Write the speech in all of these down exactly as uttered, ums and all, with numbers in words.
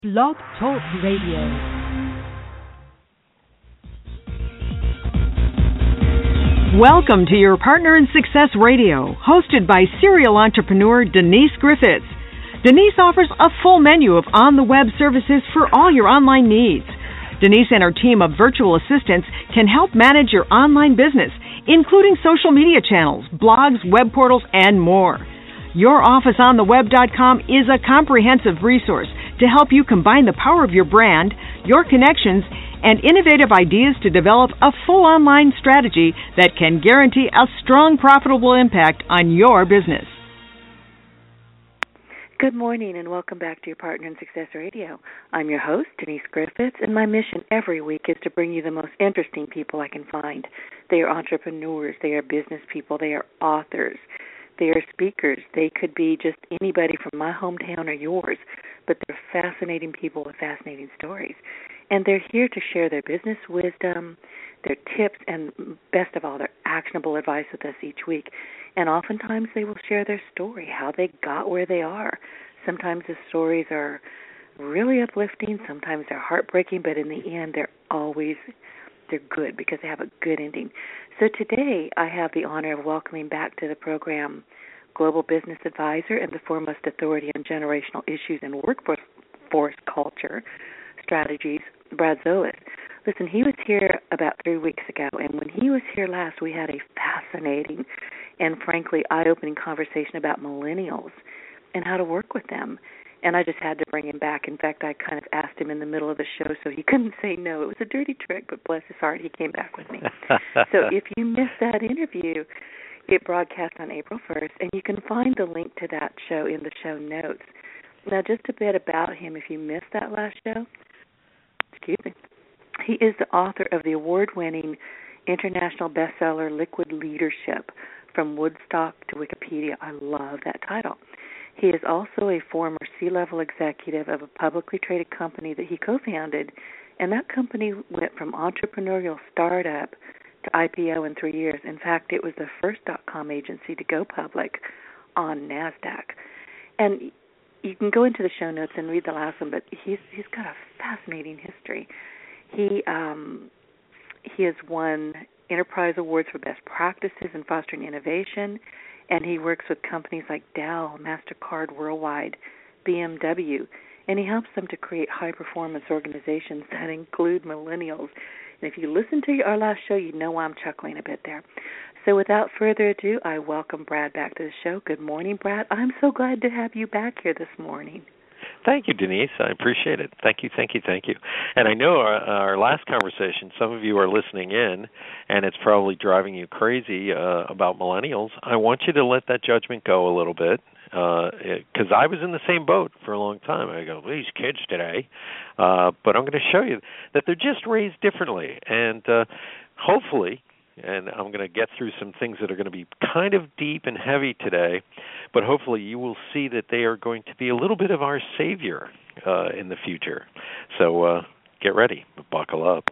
Blog Talk Radio. Welcome to your Partner in Success Radio, hosted by serial entrepreneur Denise Griffiths. Denise offers a full menu of on-the-web services for all your online needs. Denise and her team of virtual assistants can help manage your online business, including social media channels, blogs, web portals, and more. your office on the web dot com is a comprehensive resource to help you combine the power of your brand, your connections, and innovative ideas to develop a full online strategy that can guarantee a strong, profitable impact on your business. Good morning and welcome back to your Partner in Success Radio. I'm your host, Denise Griffiths, and my mission every week is to bring you the most interesting people I can find. They are entrepreneurs, they are business people, they are authors, they are speakers. They could be just anybody from my hometown or yours, but they're fascinating people with fascinating stories. And they're here to share their business wisdom, their tips, and best of all, their actionable advice with us each week. And oftentimes they will share their story, how they got where they are. Sometimes the stories are really uplifting, sometimes they're heartbreaking, but in the end they're always they're good because they have a good ending. So today I have the honor of welcoming back to the program Global Business Advisor and the foremost authority on generational issues and workforce force culture strategies, Brad Zolis. Listen, he was here about three weeks ago, and when he was here last, we had a fascinating and, frankly, eye-opening conversation about millennials and how to work with them. And I just had to bring him back. In fact, I kind of asked him in the middle of the show, so he couldn't say no. It was a dirty trick, but bless his heart, he came back with me. So if you missed that interview, it broadcast on April first, and you can find the link to that show in the show notes. Now, just a bit about him, if you missed that last show, excuse me, he is the author of the award-winning international bestseller Liquid Leadership, From Woodstock to Wikipedia. I love that title. He is also a former C-level executive of a publicly traded company that he co-founded, and that company went from entrepreneurial startup to I P O in three years. In fact, it was the first dot-com agency to go public on NASDAQ. And you can go into the show notes and read the last one, but he's he's got a fascinating history. He um, he has won enterprise awards for best practices in fostering innovation, and he works with companies like Dell, MasterCard Worldwide, B M W, and he helps them to create high-performance organizations that include millennials. And if you listen to our last show, you know I'm chuckling a bit there. So without further ado, I welcome Brad back to the show. Good morning, Brad. I'm so glad to have you back here this morning. Thank you, Denise. I appreciate it. Thank you, thank you, thank you. And I know our, our last conversation, some of you are listening in, and it's probably driving you crazy uh, about millennials. I want you to let that judgment go a little bit, because uh, I was in the same boat for a long time. I go, these kids today. Uh, but I'm going to show you that they're just raised differently. And uh, hopefully, and I'm going to get through some things that are going to be kind of deep and heavy today, but hopefully you will see that they are going to be a little bit of our savior uh, in the future. So uh, get ready, buckle up.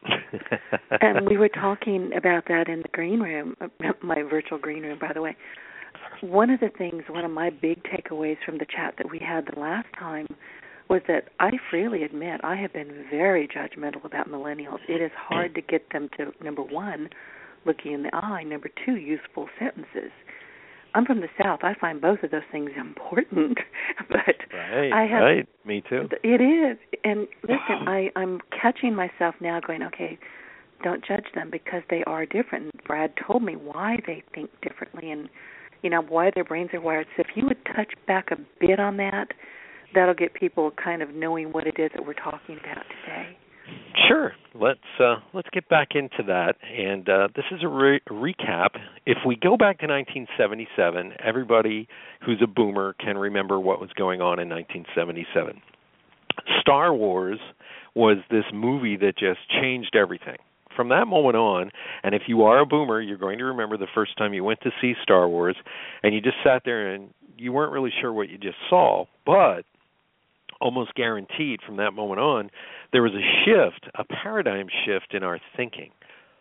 And we were talking about that in the green room, my virtual green room, by the way. One of the things, one of my big takeaways from the chat that we had the last time was that I freely admit I have been very judgmental about millennials. It is hard to get them to, number one, looking in the eye, number two, useful sentences. I'm from the South. I find both of those things important, but right, I have. Right, me too. It is, and listen, I, I'm catching myself now, going, okay, don't judge them because they are different. And Brad told me why they think differently, and you know why their brains are wired. So if you would touch back a bit on that, that'll get people kind of knowing what it is that we're talking about today. Sure. Let's uh, let's get back into that. And uh, this is a re- recap. If we go back to nineteen seventy-seven, everybody who's a boomer can remember what was going on in nineteen seventy-seven. Star Wars was this movie that just changed everything. From that moment on, and if you are a boomer, you're going to remember the first time you went to see Star Wars, and you just sat there and you weren't really sure what you just saw, but almost guaranteed from that moment on, there was a shift, a paradigm shift in our thinking.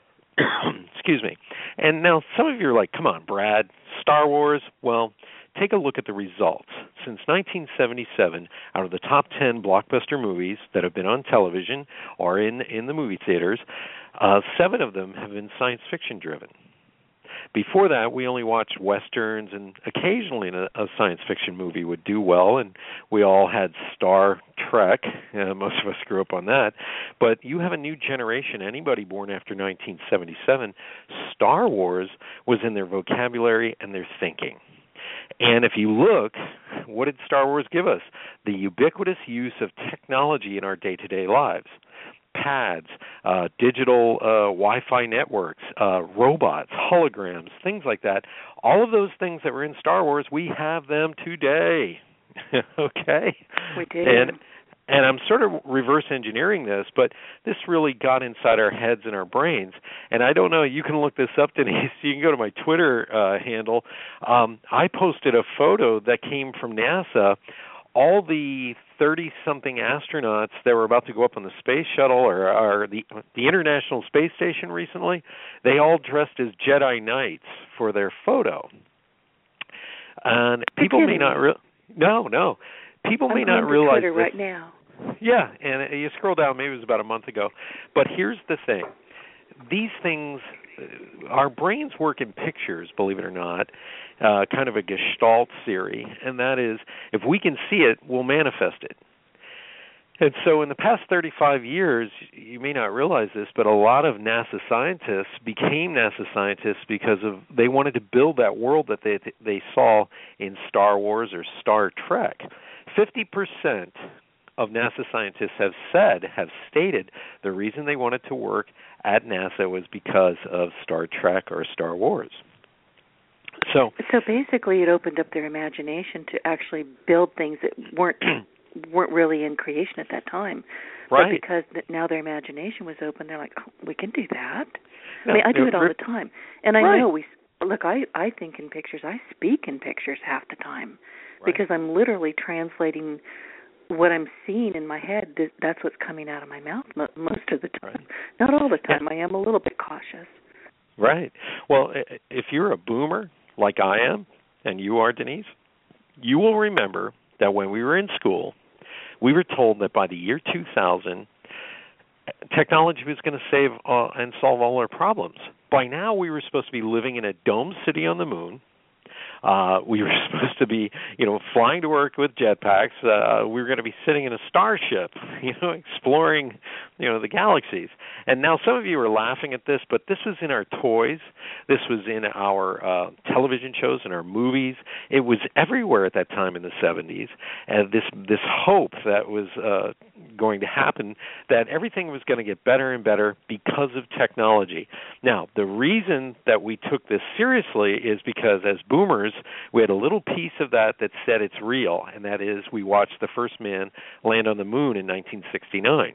Excuse me. And now some of you are like, come on, Brad, Star Wars? Well, take a look at the results. since nineteen seventy-seven, out of the top ten blockbuster movies that have been on television or in, in the movie theaters, uh, seven of them have been science fiction driven. Before that, we only watched Westerns, and occasionally a, a science fiction movie would do well, and we all had Star Trek. Uh, most of us grew up on that. But you have a new generation, anybody born after nineteen seventy-seven, Star Wars was in their vocabulary and their thinking. And if you look, what did Star Wars give us? The ubiquitous use of technology in our day-to-day lives. Pads, uh, digital uh, Wi-Fi networks, uh, robots, holograms, things like that. All of those things that were in Star Wars, we have them today. Okay? We do. And, and I'm sort of reverse engineering this, but this really got inside our heads and our brains. And I don't know, you can look this up, Denise. You can go to my Twitter uh, handle. Um, I posted a photo that came from NASA. All the thirty-something astronauts that were about to go up on the space shuttle or, or the the International Space Station recently, they all dressed as Jedi Knights for their photo. And people may not re- no, no. People I'm may not on realize Twitter this. right now. Yeah, and you scroll down, maybe it was about a month ago. But here's the thing. These things, our brains work in pictures, believe it or not, uh, kind of a Gestalt theory, and that is if we can see it, we'll manifest it. And so in the past thirty-five years, you may not realize this, but a lot of NASA scientists became NASA scientists because of they wanted to build that world that they they saw in Star Wars or Star Trek. fifty percent of NASA scientists have said, have stated, the reason they wanted to work at NASA was because of Star Trek or Star Wars. So, so basically, it opened up their imagination to actually build things that weren't weren't really in creation at that time. Right. But because now their imagination was open, they're like, oh, we can do that. No, I mean, I do no, it all the time, and I right. know we look. I I think in pictures. I speak in pictures half the time right. because I'm literally translating what I'm seeing in my head. That's what's coming out of my mouth most of the time. Right. Not all the time. Yeah. I am a little bit cautious. Right. Well, if you're a boomer like I am, and you are, Denise, you will remember that when we were in school, we were told that by the year two thousand, technology was going to save uh, and solve all our problems. By now, we were supposed to be living in a domed city on the moon. Uh, we were supposed to be, you know, flying to work with jetpacks. Uh, we were going to be sitting in a starship, you know, exploring, you know, the galaxies. And now some of you are laughing at this, but this was in our toys. This was in our uh, television shows and our movies. It was everywhere at that time in the seventies. And this this hope that was uh, going to happen, that everything was going to get better and better because of technology. Now, the reason that we took this seriously is because as boomers, we had a little piece of that that said it's real, and that is we watched the first man land on the moon in nineteen sixty-nine.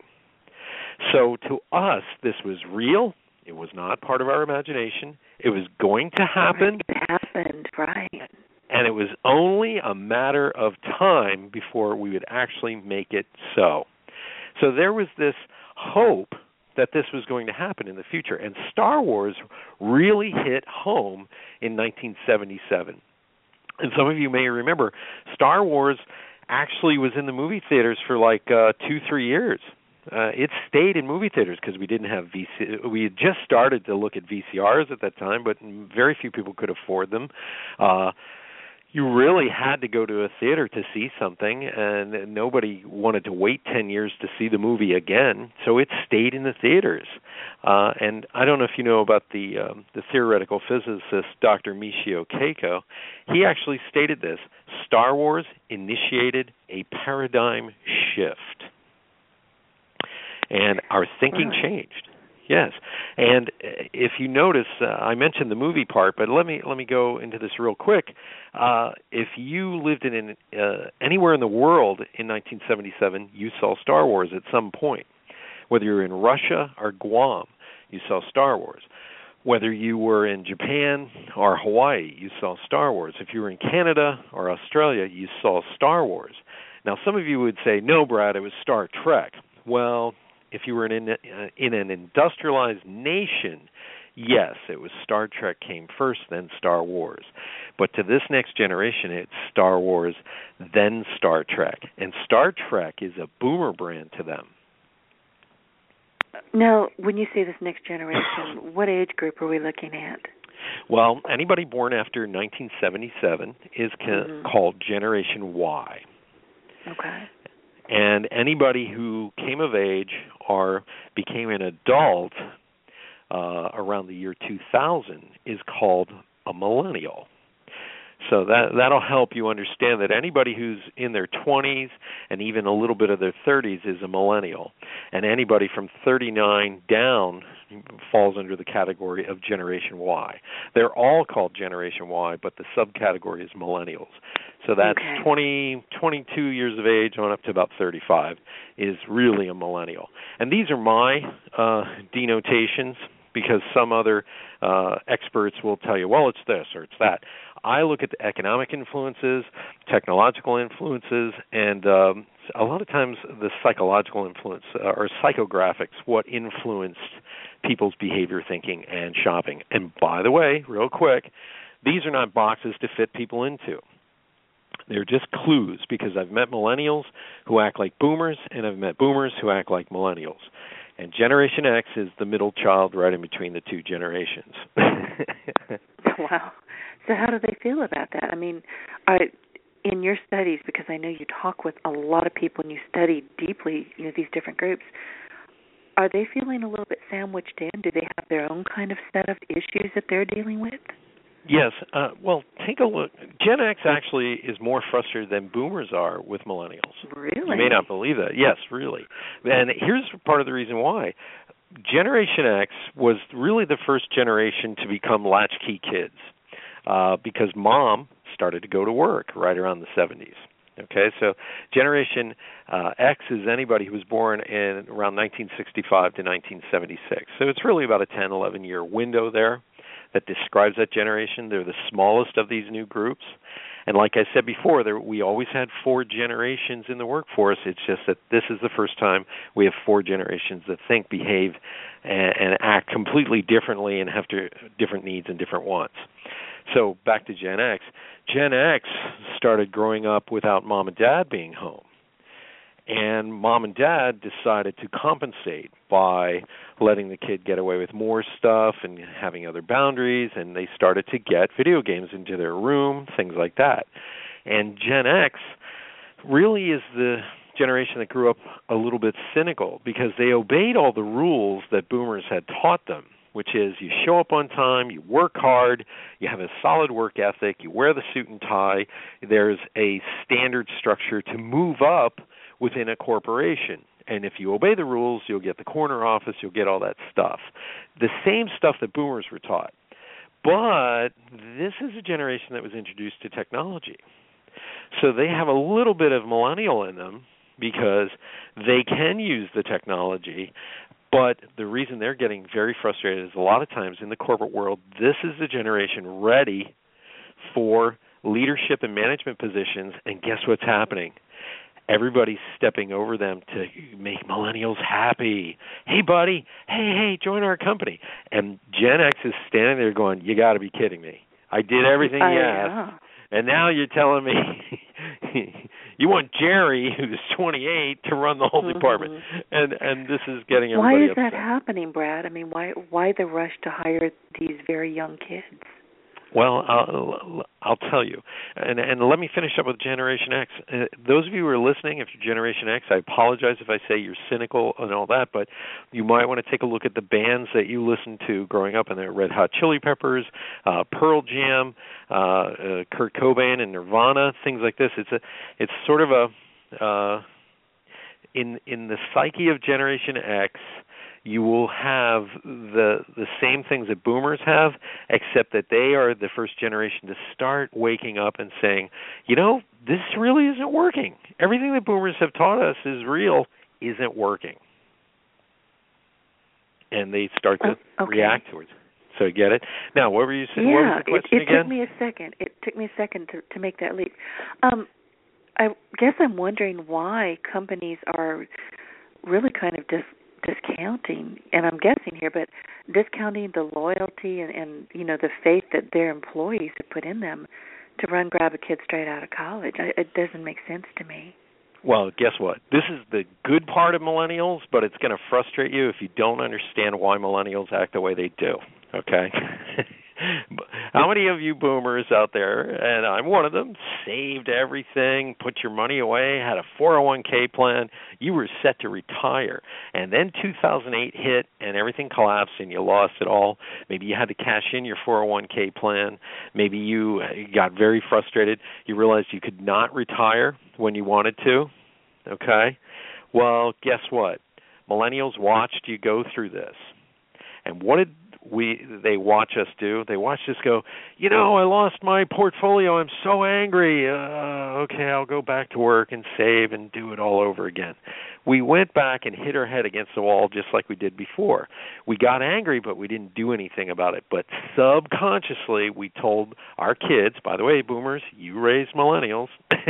So to us, this was real. It was not part of our imagination. It was going to happen. It happened, right. And it was only a matter of time before we would actually make it so. So there was this hope that this was going to happen in the future. And Star Wars really hit home in nineteen seventy-seven. And some of you may remember, Star Wars actually was in the movie theaters for like uh, two, three years. Uh, it stayed in movie theaters because we didn't have V C. We had just started to look at V C Rs at that time, but very few people could afford them. Uh, you really had to go to a theater to see something, and nobody wanted to wait ten years to see the movie again, so it stayed in the theaters. Uh, and I don't know if you know about the um, the theoretical physicist Doctor Michio Kaku. He actually stated this: Star Wars initiated a paradigm shift. And our thinking changed. Yes, and if you notice, uh, I mentioned the movie part, but let me let me go into this real quick. Uh, if you lived in an, uh, anywhere in the world in nineteen seventy-seven, you saw Star Wars at some point. Whether you were in Russia or Guam, you saw Star Wars. Whether you were in Japan or Hawaii, you saw Star Wars. If you were in Canada or Australia, you saw Star Wars. Now, some of you would say, no, Brad, it was Star Trek. Well, if you were in, uh, in an industrialized nation, Yes, it was Star Trek came first, then Star Wars. But to this next generation, it's Star Wars, then Star Trek. And Star Trek is a boomer brand to them. Now, when you say this next generation, what age group are we looking at? Well, anybody born after nineteen seventy-seven is ca- mm-hmm. called Generation Y. Okay. And anybody who came of age or became an adult uh, around the year two thousand is called a millennial. So that, that'll help you understand that anybody who's in their twenties and even a little bit of their thirties is a millennial. And anybody from thirty-nine down falls under the category of Generation Y. They're all called Generation Y, but the subcategory is millennials. So that's okay. twenty, twenty-two years of age on up to about thirty-five is really a millennial. And these are my uh, denotations, because some other uh, experts will tell you, well, it's this or it's that. I look at the economic influences, technological influences, and um, a lot of times the psychological influence uh, or psychographics, what influenced people's behavior, thinking, and shopping. And by the way, real quick, these are not boxes to fit people into. They're just clues, because I've met millennials who act like boomers, and I've met boomers who act like millennials. And Generation X is the middle child right in between the two generations. Wow. So how do they feel about that? I mean, are, in your studies, because I know you talk with a lot of people and you study deeply, you know, these different groups, are they feeling a little bit sandwiched in? Do they have their own kind of set of issues that they're dealing with? Yes. Uh, well, take a look. Gen X actually is more frustrated than boomers are with millennials. Really? You may not believe that. Yes, really. And here's part of the reason why. Generation X was really the first generation to become latchkey kids uh, because mom started to go to work right around the seventies. Okay, so Generation uh, X is anybody who was born in around nineteen sixty-five to nineteen seventy-six. So it's really about a ten, eleven-year window there that describes that generation. They're the smallest of these new groups. And like I said before, there, we always had four generations in the workforce. It's just that this is the first time we have four generations that think, behave, and, and act completely differently and have to, different needs and different wants. So back to Gen X. Gen X started growing up without mom and dad being home. And mom and dad decided to compensate by letting the kid get away with more stuff and having other boundaries, and they started to get video games into their room, things like that. And Gen X really is the generation that grew up a little bit cynical because they obeyed all the rules that boomers had taught them, which is you show up on time, you work hard, you have a solid work ethic, you wear the suit and tie, there's a standard structure to move up within a corporation. And if you obey the rules, you'll get the corner office, you'll get all that stuff. The same stuff that boomers were taught. But this is a generation that was introduced to technology. So they have a little bit of millennial in them because they can use the technology. But the reason they're getting very frustrated is a lot of times in the corporate world, this is the generation ready for leadership and management positions. And guess what's happening? Everybody's stepping over them to make millennials happy. Hey, buddy, hey, hey, join our company. And Gen X is standing there going, you got to be kidding me. I did everything you asked, and now you're telling me you want Jerry, who's twenty-eight, to run the whole mm-hmm. department. And and this is getting everybody Why is upset. that happening, Brad? I mean, why why the rush to hire these very young kids? Well, I'll, I'll tell you, and and let me finish up with Generation X. Uh, those of you who are listening, if you're Generation X, I apologize if I say you're cynical and all that, but you might want to take a look at the bands that you listened to growing up, and they're Red Hot Chili Peppers, uh, Pearl Jam, uh, uh, Kurt Cobain, and Nirvana, things like this. It's a, it's sort of a, uh, in in the psyche of Generation X, you will have the the same things that boomers have, except that they are the first generation to start waking up and saying, you know, this really isn't working. Everything that boomers have taught us is real, isn't working. And they start to oh, okay. react towards it. So you get it? Now, what were you saying? Yeah, what was the question it, it again? took me a second. It took me a second to, to make that leap. Um, I guess I'm wondering why companies are really kind of just discounting, and I'm guessing here, but discounting the loyalty and, and you know, the faith that their employees have put in them to run grab a kid straight out of college. I, it doesn't make sense to me. Well, guess what? This is the good part of millennials, but it's going to frustrate you if you don't understand why millennials act the way they do, okay? How many of you boomers out there, and I'm one of them, saved everything, put your money away, had a four oh one k plan, you were set to retire, and then two thousand eight hit and everything collapsed and you lost it all. Maybe you had to cash in your four oh one k plan. Maybe you got very frustrated. You realized you could not retire when you wanted to, okay? Well, guess what? Millennials watched you go through this. And what did we they watch us do? They watch us go, you know, I lost my portfolio. I'm so angry. Uh, okay, I'll go back to work and save and do it all over again. We went back and hit our head against the wall just like we did before. We got angry, but we didn't do anything about it. But subconsciously, we told our kids, by the way, boomers, you raised millennials.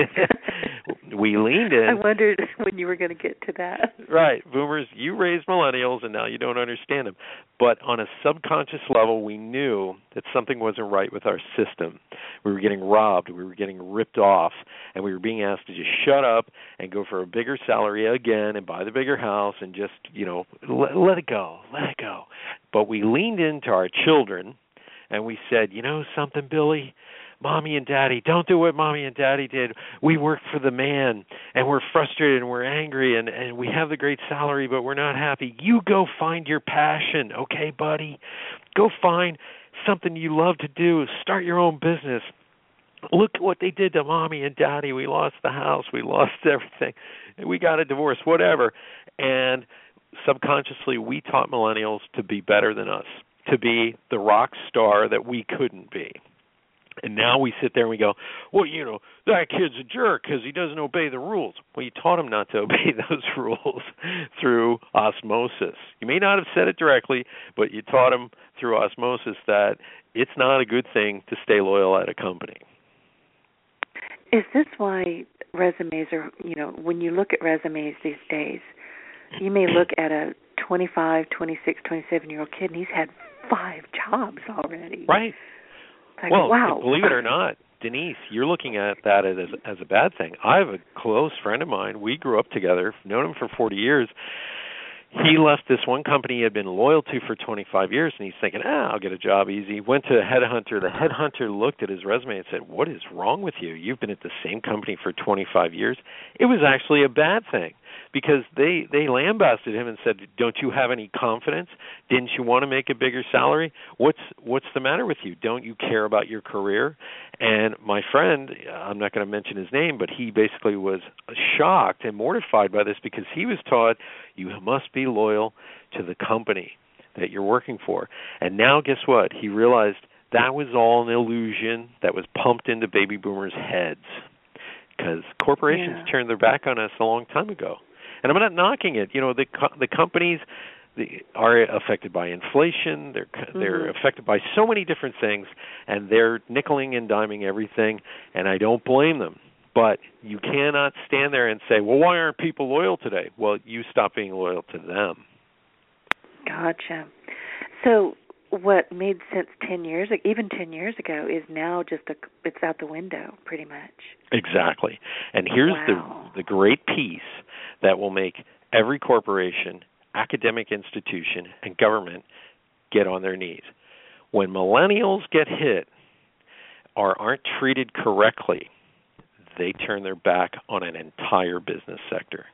We leaned in. I wondered when you were going to get to that. Right. Boomers, you raised millennials, and now you don't understand them. But on a subconscious level, we knew that something wasn't right with our system. We were getting robbed. We were getting ripped off. And we were being asked to just shut up and go for a bigger salary again and buy the bigger house and just, you know, let, let it go. Let it go. But we leaned into our children, and we said, you know something, Billy? Mommy and Daddy, don't do what Mommy and Daddy did. We work for the man, and we're frustrated, and we're angry, and, and we have the great salary, but we're not happy. You go find your passion, okay, buddy? Go find something you love to do. Start your own business. Look at what they did to Mommy and Daddy. We lost the house. We lost everything. We got a divorce, whatever. And subconsciously, we taught millennials to be better than us, to be the rock star that we couldn't be. And now we sit there and we go, well, you know, that kid's a jerk because he doesn't obey the rules. Well, you taught him not to obey those rules through osmosis. You may not have said it directly, but you taught him through osmosis that it's not a good thing to stay loyal at a company. Is this why resumes are, you know, when you look at resumes these days, you may look at a twenty-five, twenty-six, twenty-seven-year-old kid, and he's had five jobs already. Right. Like, well, wow. Believe it or not, Denise, you're looking at that as as a bad thing. I have a close friend of mine. We grew up together, known him for forty years. He left this one company he had been loyal to for twenty-five years, and he's thinking, ah, I'll get a job easy. Went to a headhunter. The headhunter looked at his resume and said, what is wrong with you? You've been at the same company for twenty-five years. It was actually a bad thing because they, they lambasted him and said, don't you have any confidence? Didn't you want to make a bigger salary? What's what's the matter with you? Don't you care about your career? And my friend, I'm not going to mention his name, but he basically was shocked and mortified by this because he was taught you must be loyal to the company that you're working for. And now guess what? He realized that was all an illusion that was pumped into baby boomers' heads because corporations yeah. turned their back on us a long time ago. And I'm not knocking it. You know, the co- the companies the, are affected by inflation. They're mm-hmm. they're affected by so many different things, and they're nickeling and diming everything. And I don't blame them. But you cannot stand there and say, well, why aren't people loyal today? Well, you stop being loyal to them. Gotcha. So what made sense ten years, even ten years ago, is now just a, it's out the window, pretty much. Exactly. And here's wow. the the great piece that will make every corporation, academic institution, and government get on their knees. When millennials get hit or aren't treated correctly, they turn their back on an entire business sector.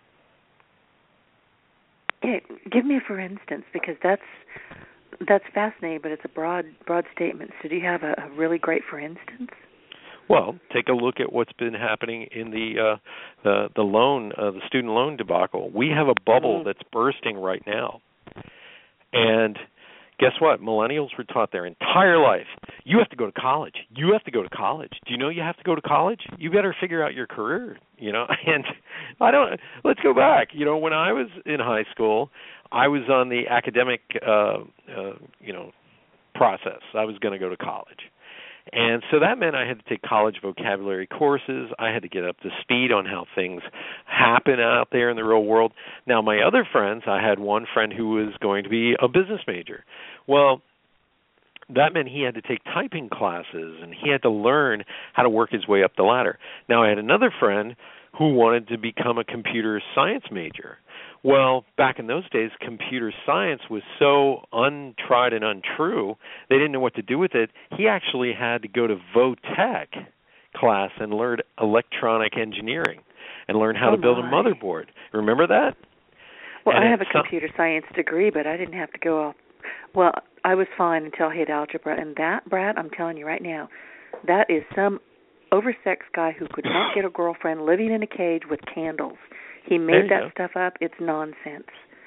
Yeah, give me a for instance, because that's that's fascinating, but it's a broad broad statement. So do you have a, a really great for instance? Well, take a look at what's been happening in the uh, the, the loan, uh, the student loan debacle. We have a bubble mm-hmm. that's bursting right now. And guess what? Millennials were taught their entire life, you have to go to college. You have to go to college. Do you know you have to go to college? You better figure out your career, you know. And I don't, let's go back. You know, when I was in high school, I was on the academic, uh, uh, you know, process. I was going to go to college. And so that meant I had to take college vocabulary courses. I had to get up to speed on how things happen out there in the real world. Now, my other friends, I had one friend who was going to be a business major. Well, that meant he had to take typing classes, and he had to learn how to work his way up the ladder. Now, I had another friend who wanted to become a computer science major. Well, back in those days, computer science was so untried and untrue, they didn't know what to do with it. He actually had to go to Votech class and learn electronic engineering and learn how oh to build my. a motherboard. Remember that? Well, and I have a some, computer science degree, but I didn't have to go off. Well, I was fine until I hit algebra, and that, Brad, I'm telling you right now, that is some oversexed guy who could not get a girlfriend living in a cage with candles. He made that go. stuff up. It's nonsense.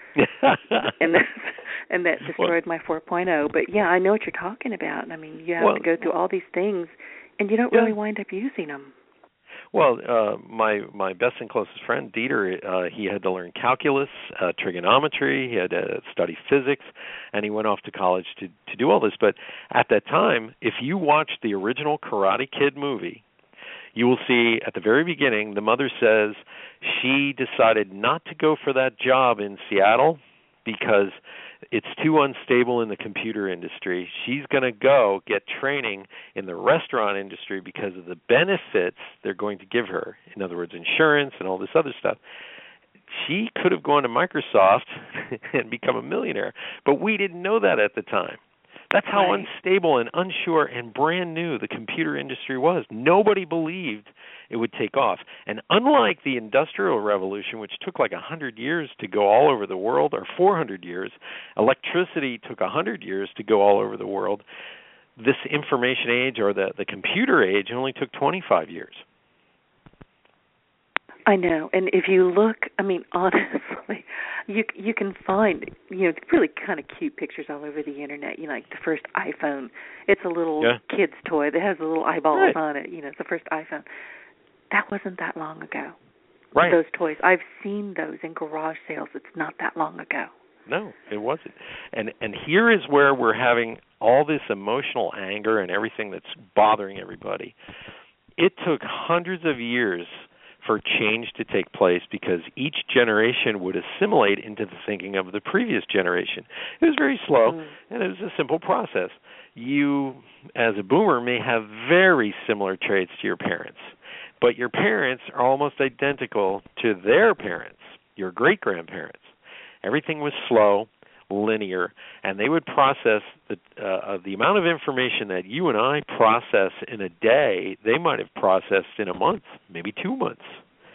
and that, and that destroyed well, my four point oh. But, yeah, I know what you're talking about. I mean, you have well, to go through all these things, and you don't yeah. really wind up using them. Well, uh, my my best and closest friend, Dieter, uh, he had to learn calculus, uh, trigonometry, he had to study physics, and he went off to college to, to do all this. But at that time, if you watch the original Karate Kid movie, you will see at the very beginning, the mother says she decided not to go for that job in Seattle because it's too unstable in the computer industry. She's going to go get training in the restaurant industry because of the benefits they're going to give her. In other words, insurance and all this other stuff. She could have gone to Microsoft and become a millionaire, but we didn't know that at the time. That's how right. unstable and unsure and brand new the computer industry was. Nobody believed it would take off. And unlike the Industrial Revolution, which took like one hundred years to go all over the world, or four hundred years, electricity took one hundred years to go all over the world, this information age or the, the computer age only took twenty-five years. I know, and if you look, I mean, honestly, you you can find, you know, really kind of cute pictures all over the internet. You know, like the first iPhone. It's a little yeah. kid's toy that has the little eyeballs right. on it. You know, it's the first iPhone. That wasn't that long ago. Right. Those toys. I've seen those in garage sales. It's not that long ago. No, it wasn't. And and here is where we're having all this emotional anger and everything that's bothering everybody. It took hundreds of years for change to take place because each generation would assimilate into the thinking of the previous generation. It was very slow, mm. and it was a simple process. You, as a boomer, may have very similar traits to your parents, but your parents are almost identical to their parents, your great-grandparents. Everything was slow, linear, and they would process the uh, the amount of information that you and I process in a day, they might have processed in a month, maybe two months.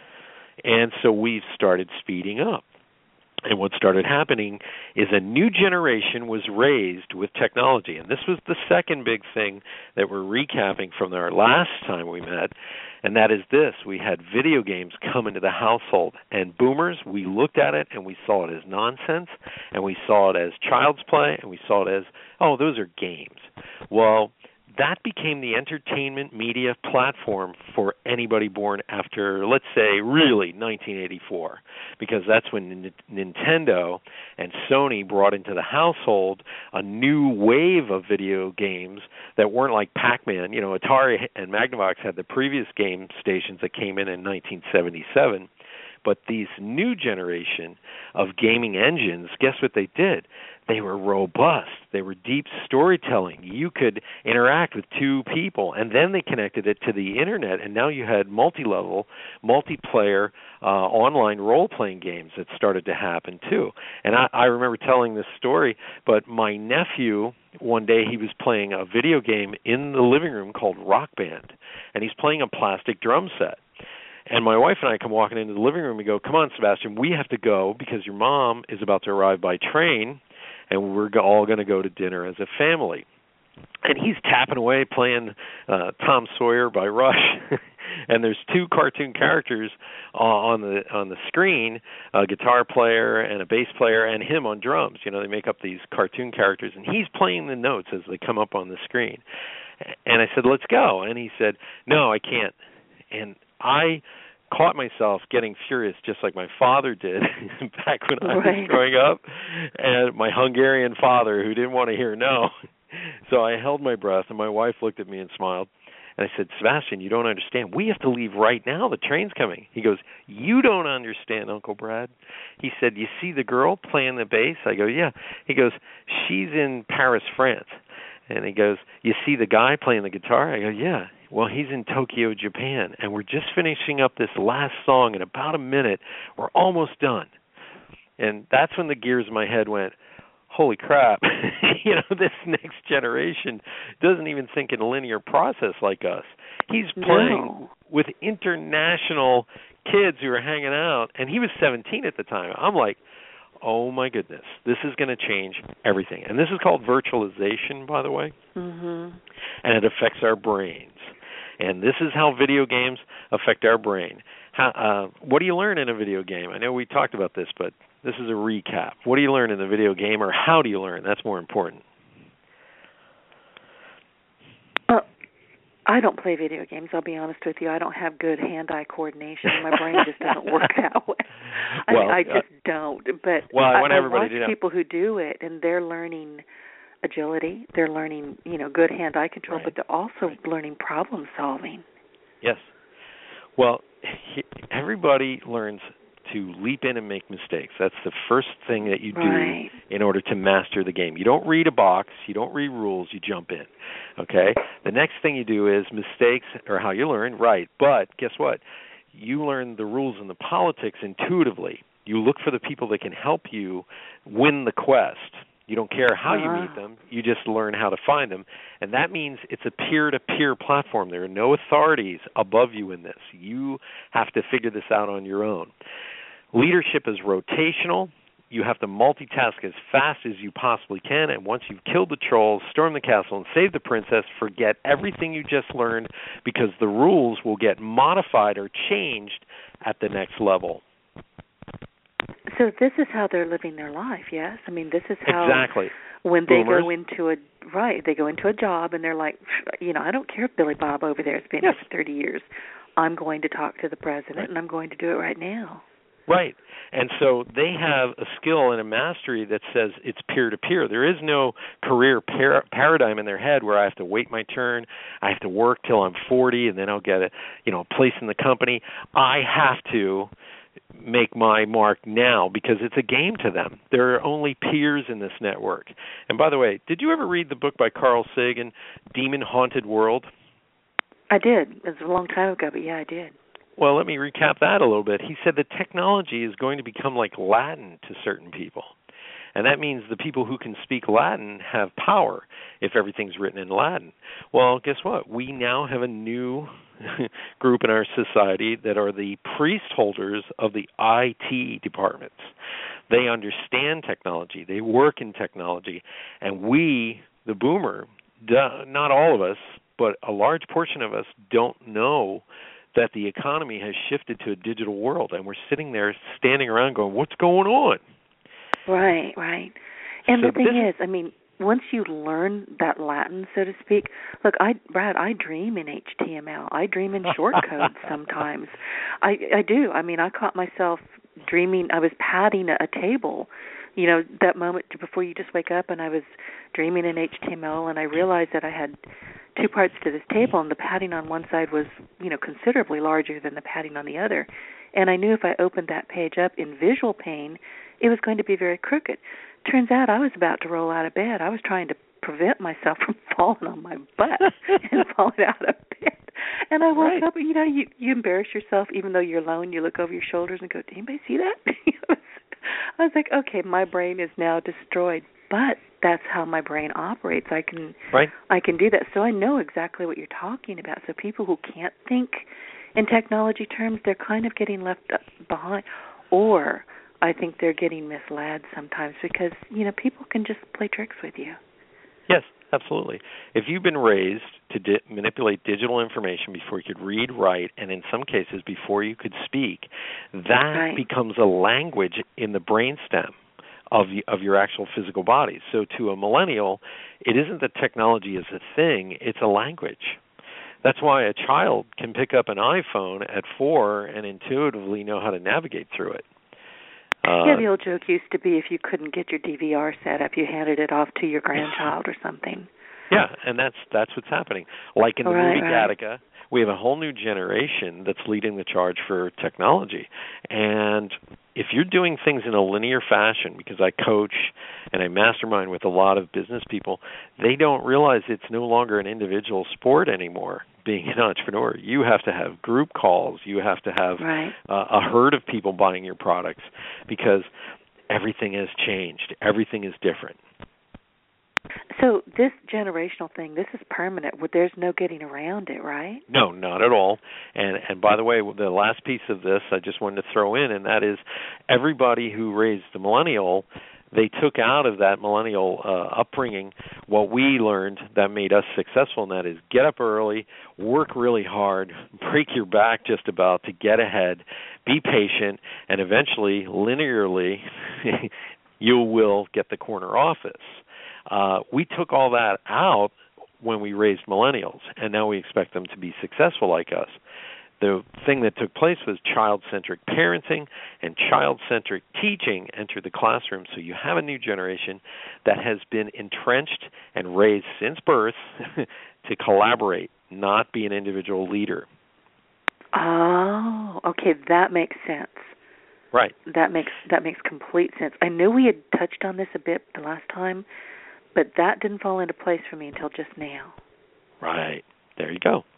And so we started speeding up. And what started happening is a new generation was raised with technology. And this was the second big thing that we're recapping from our last time we met, and that is this. We had video games come into the household. And boomers, we looked at it and we saw it as nonsense, and we saw it as child's play, and we saw it as, oh, those are games. Well, that became the entertainment media platform for anybody born after, let's say, really nineteen eighty-four, because that's when N- Nintendo and Sony brought into the household a new wave of video games that weren't like Pac-Man. You know, Atari and Magnavox had the previous game stations that came in in nineteen seventy-seven. But these new generation of gaming engines, guess what they did? They were robust. They were deep storytelling. You could interact with two people, and then they connected it to the Internet, and now you had multi-level, multiplayer, uh, online role-playing games that started to happen, too. And I, I remember telling this story, but my nephew, one day he was playing a video game in the living room called Rock Band, and he's playing a plastic drum set. And my wife and I come walking into the living room and go, come on, Sebastian, we have to go because your mom is about to arrive by train, and we're all going to go to dinner as a family. And he's tapping away playing uh, Tom Sawyer by Rush, and there's two cartoon characters uh, on the on the screen, a guitar player and a bass player, and him on drums. You know, they make up these cartoon characters, and he's playing the notes as they come up on the screen. And I said, let's go. And he said, no, I can't. And I caught myself getting furious just like my father did back when I right. was growing up, and my Hungarian father who didn't want to hear no. So I held my breath, and my wife looked at me and smiled. And I said, Sebastian, you don't understand. We have to leave right now. The train's coming. He goes, you don't understand, Uncle Brad. He said, you see the girl playing the bass? I go, yeah. He goes, she's in Paris, France. And he goes, you see the guy playing the guitar? I go, yeah. Well, he's in Tokyo, Japan. And we're just finishing up this last song in about a minute. We're almost done. And that's when the gears in my head went, holy crap, you know, this next generation doesn't even think in a linear process like us. He's playing no. with international kids who are hanging out, and he was seventeen at the time. I'm like, oh, my goodness, this is going to change everything. And this is called virtualization, by the way, mm-hmm. and it affects our brains. And this is how video games affect our brain. How, uh, what do you learn in a video game? I know we talked about this, but this is a recap. What do you learn in the video game, or how do you learn? That's more important. Well, I don't play video games, I'll be honest with you. I don't have good hand-eye coordination. My brain just doesn't work that way. I, well, mean, I just uh, don't. But well, I, I, want I everybody watch to know. people who do it, and they're learning agility. They're learning, you know, good hand-eye control, Right. but they're also learning problem-solving. Yes. Well, he, everybody learns to leap in and make mistakes. That's the first thing that you do right. in order to master the game. You don't read a box. You don't read rules. You jump in. Okay? The next thing you do is mistakes are how you learn. Right. But guess what? You learn the rules and the politics intuitively. You look for the people that can help you win the quest. You don't care how you meet them. You just learn how to find them. And that means it's a peer-to-peer platform. There are no authorities above you in this. You have to figure this out on your own. Leadership is rotational. You have to multitask as fast as you possibly can. And once you've killed the trolls, stormed the castle, and saved the princess, forget everything you just learned, because the rules will get modified or changed at the next level. So this is how they're living their life, yes? I mean, this is how exactly. when they Boomers. go into a right, they go into a job and they're like, you know, I don't care if Billy Bob over there has been yes. here for thirty years. I'm going to talk to the president, right. and I'm going to do it right now. Right. And so they have a skill and a mastery that says it's peer-to-peer. There is no career par- paradigm in their head where I have to wait my turn, I have to work till I'm forty, and then I'll get a, you know, a place in the company. I have to make my mark now because it's a game to them. There are only peers in this network. And by the way, did you ever read the book by Carl Sagan, Demon Haunted World? I did. It was a long time ago, but yeah, I did. Well, let me recap that a little bit. He said that technology is going to become like Latin to certain people. And that means the people who can speak Latin have power if everything's written in Latin. Well, guess what? We now have a new group in our society that are the priest holders of the I T departments. They understand technology. They work in technology. And we, the boomer, not all of us, but a large portion of us don't know that the economy has shifted to a digital world. And we're sitting there standing around going, what's going on? Right, right. And so the thing this, is, I mean, once you learn that Latin, so to speak, look, I, Brad, I dream in H T M L. I dream in short code sometimes. I, I do. I mean, I caught myself dreaming. I was padding a, a table, you know, that moment before you just wake up, and I was dreaming in H T M L, and I realized that I had two parts to this table, and the padding on one side was, you know, considerably larger than the padding on the other. And I knew if I opened that page up in Visual Paint, it was going to be very crooked. Turns out I was about to roll out of bed. I was trying to prevent myself from falling on my butt and falling out of bed. And I woke right. up, and, you know, you, you embarrass yourself even though you're alone. You look over your shoulders and go, did anybody see that? I was like, okay, my brain is now destroyed. But that's how my brain operates. I can right. I can do that. So I know exactly what you're talking about. So people who can't think in technology terms, they're kind of getting left behind. Or I think they're getting misled sometimes because, you know, people can just play tricks with you. Yes, absolutely. If you've been raised to di- manipulate digital information before you could read, write, and in some cases before you could speak, that right. becomes a language in the brainstem of the, of your actual physical body. So to a millennial, it isn't that technology is a thing, it's a language. That's why a child can pick up an iPhone at four and intuitively know how to navigate through it. Uh, yeah, the old joke used to be if you couldn't get your D V R set up, you handed it off to your grandchild or something. Yeah, and that's that's what's happening. Like in the right, movie right. Gattaca, we have a whole new generation that's leading the charge for technology. And if you're doing things in a linear fashion, because I coach and I mastermind with a lot of business people, they don't realize it's no longer an individual sport anymore, being an entrepreneur. You have to have group calls. You have to have right. uh, a herd of people buying your products, because everything has changed. Everything is different. So this generational thing, this is permanent. There's no getting around it, right? No, not at all. And and by the way, the last piece of this I just wanted to throw in, and that is everybody who raised the millennial, they took out of that millennial uh, upbringing what we learned that made us successful, and that is get up early, work really hard, break your back just about to get ahead, be patient, and eventually, linearly, you will get the corner office. Uh, we took all that out when we raised millennials, and now we expect them to be successful like us. The thing that took place was child-centric parenting and child-centric teaching entered the classroom. So you have a new generation that has been entrenched and raised since birth to collaborate, not be an individual leader. Oh, okay, that makes sense. Right. That makes that makes complete sense. I knew we had touched on this a bit the last time, but that didn't fall into place for me until just now. Right. There you go.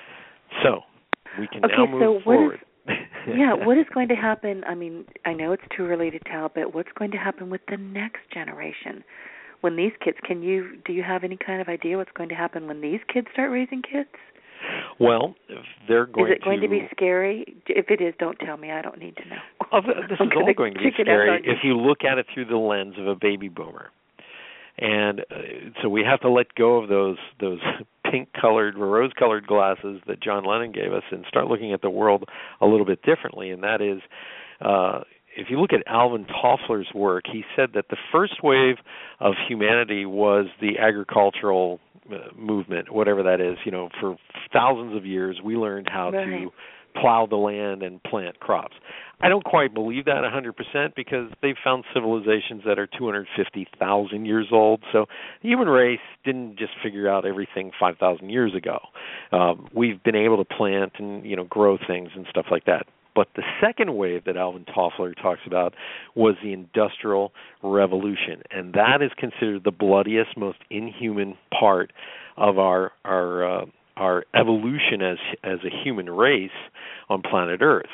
So we can okay, now move so what forward. Is, yeah, what is going to happen? I mean, I know it's too early to tell, but what's going to happen with the next generation? When these kids, can you do you have any kind of idea what's going to happen when these kids start raising kids? Well, they're going to... Is it going to, to be scary? If it is, don't tell me. I don't need to know. Oh, this is all going to be scary if you look at it through the lens of a baby boomer. And uh, so we have to let go of those those pink-colored, rose-colored glasses that John Lennon gave us and start looking at the world a little bit differently. And that is, uh, if you look at Alvin Toffler's work, he said that the first wave of humanity was the agricultural uh, movement, whatever that is. You know, for thousands of years, we learned how right. to plow the land and plant crops. I don't quite believe that one hundred percent because they've found civilizations that are two hundred fifty thousand years old. So the human race didn't just figure out everything five thousand years ago. Um, we've been able to plant and, you know, grow things and stuff like that. But the second wave that Alvin Toffler talks about was the Industrial Revolution, and that is considered the bloodiest, most inhuman part of our our uh, our evolution as as a human race on planet Earth.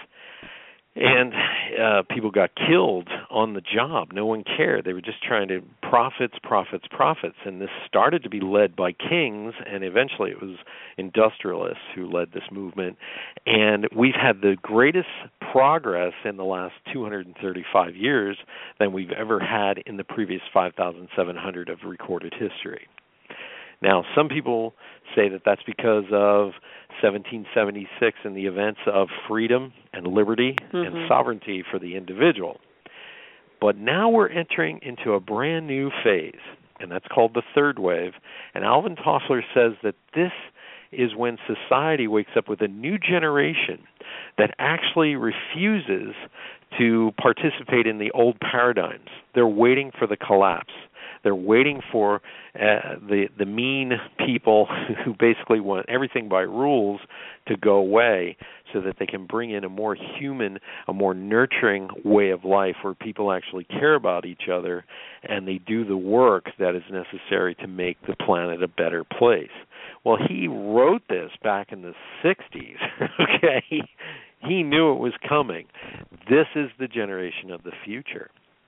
And uh, people got killed on the job. No one cared. They were just trying to profits, profits, profits. And this started to be led by kings, and eventually it was industrialists who led this movement. And we've had the greatest progress in the last two hundred thirty-five years than we've ever had in the previous five thousand seven hundred of recorded history. Now, some people say that that's because of seventeen seventy-six and the events of freedom and liberty mm-hmm. and sovereignty for the individual. But now we're entering into a brand new phase, and that's called the third wave. And Alvin Toffler says that this is when society wakes up with a new generation that actually refuses to participate in the old paradigms. They're waiting for the collapse. They're waiting for uh, the the mean people who basically want everything by rules to go away so that they can bring in a more human, a more nurturing way of life where people actually care about each other and they do the work that is necessary to make the planet a better place. Well, he wrote this back in the sixties, okay? He knew it was coming. This is the generation of the future.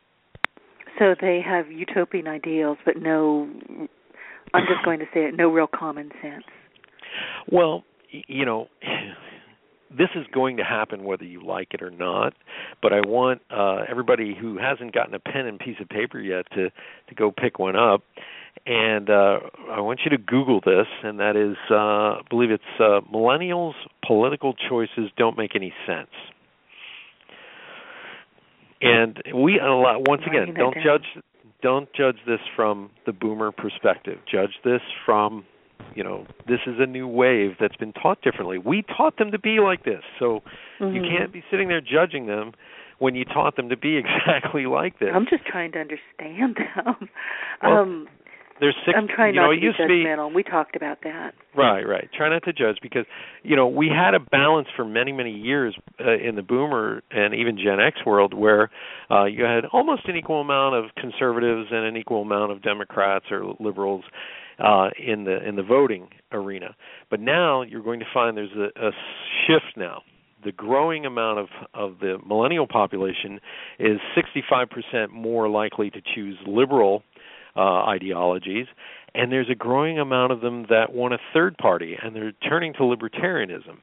So they have utopian ideals, but no, I'm just going to say it, no real common sense. Well, you know, this is going to happen whether you like it or not, but I want uh, everybody who hasn't gotten a pen and piece of paper yet to, to go pick one up. And uh, I want you to Google this, and that is, uh, I believe it's uh, Millennials' Political Choices Don't Make Any Sense. And we allow, once again, don't judge don't judge this from the boomer perspective. Judge this from, you know, this is a new wave that's been taught differently. We taught them to be like this, so mm-hmm. you can't be sitting there judging them when you taught them to be exactly like this. I'm just trying to understand them. Well, um, there's six. I'm trying you not know, to it be used to be, judgmental. We talked about that. Right, right. Try not to judge because, you know, we had a balance for many, many years uh, in the Boomer and even Gen X world where uh, you had almost an equal amount of conservatives and an equal amount of Democrats or liberals uh, in the in the voting arena. But now you're going to find there's a, a shift now. The growing amount of, of the millennial population is sixty-five percent more likely to choose liberal uh, ideologies, and there's a growing amount of them that want a third party, and they're turning to libertarianism.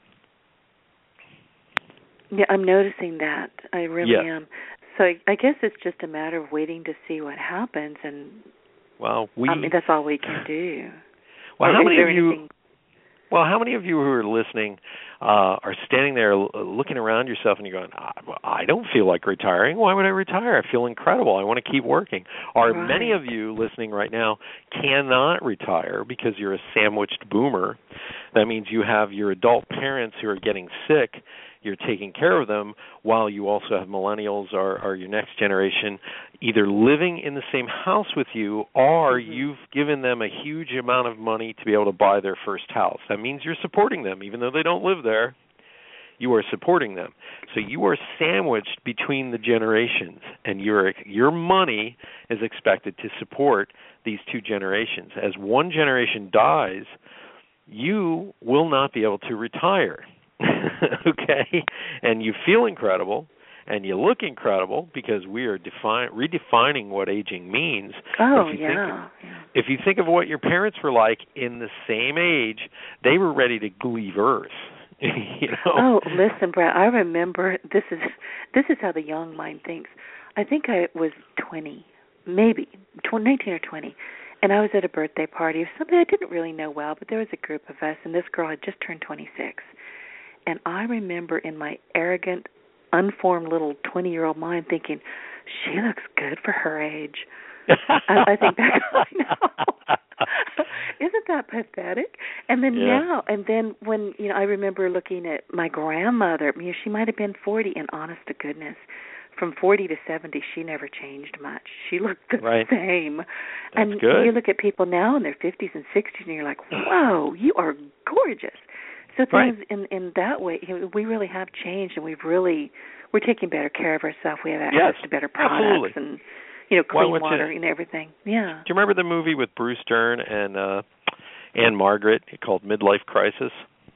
Yeah, I'm noticing that. I really yes. am. So I, I guess it's just a matter of waiting to see what happens, and well, we. I mean, that's all we can do. Well, or how many of you? Anything? Well, how many of you who are listening uh, are standing there looking around yourself and you're going, I don't feel like retiring. Why would I retire? I feel incredible. I want to keep working. Or right. many of you listening right now cannot retire because you're a sandwiched boomer. That means you have your adult parents who are getting sick. You're taking care of them while you also have millennials or, or your next generation either living in the same house with you or mm-hmm. you've given them a huge amount of money to be able to buy their first house. That means you're supporting them. Even though they don't live there, you are supporting them. So you are sandwiched between the generations, and your your money is expected to support these two generations. As one generation dies, you will not be able to retire. Okay, and you feel incredible, and you look incredible because we are define, redefining what aging means. Oh, if you yeah. Think, yeah. If you think of what your parents were like in the same age, they were ready to leave Earth. You know? Oh, listen, Brad, I remember, this is this is how the young mind thinks. I think I was twenty, maybe, nineteen or twenty, and I was at a birthday party of somebody I didn't really know well, but there was a group of us, and this girl had just turned twenty-six. And I remember in my arrogant, unformed little twenty-year-old mind thinking, she looks good for her age. I, I think back, I know. Isn't that pathetic? And then yeah. now, and then when, you know, I remember looking at my grandmother, you know, she might have been forty, and honest to goodness, from forty to seventy, she never changed much. She looked the right. same. That's and good. you look at people now in their fifties and sixties, and you're like, whoa, you are gorgeous. So things right. in in that way, you know, we really have changed, and we've really we're taking better care of ourselves. We have access yes, to better products absolutely. and you know clean well, water you, and everything. Yeah. Do you remember the movie with Bruce Dern and uh, Anne Margaret called Midlife Crisis?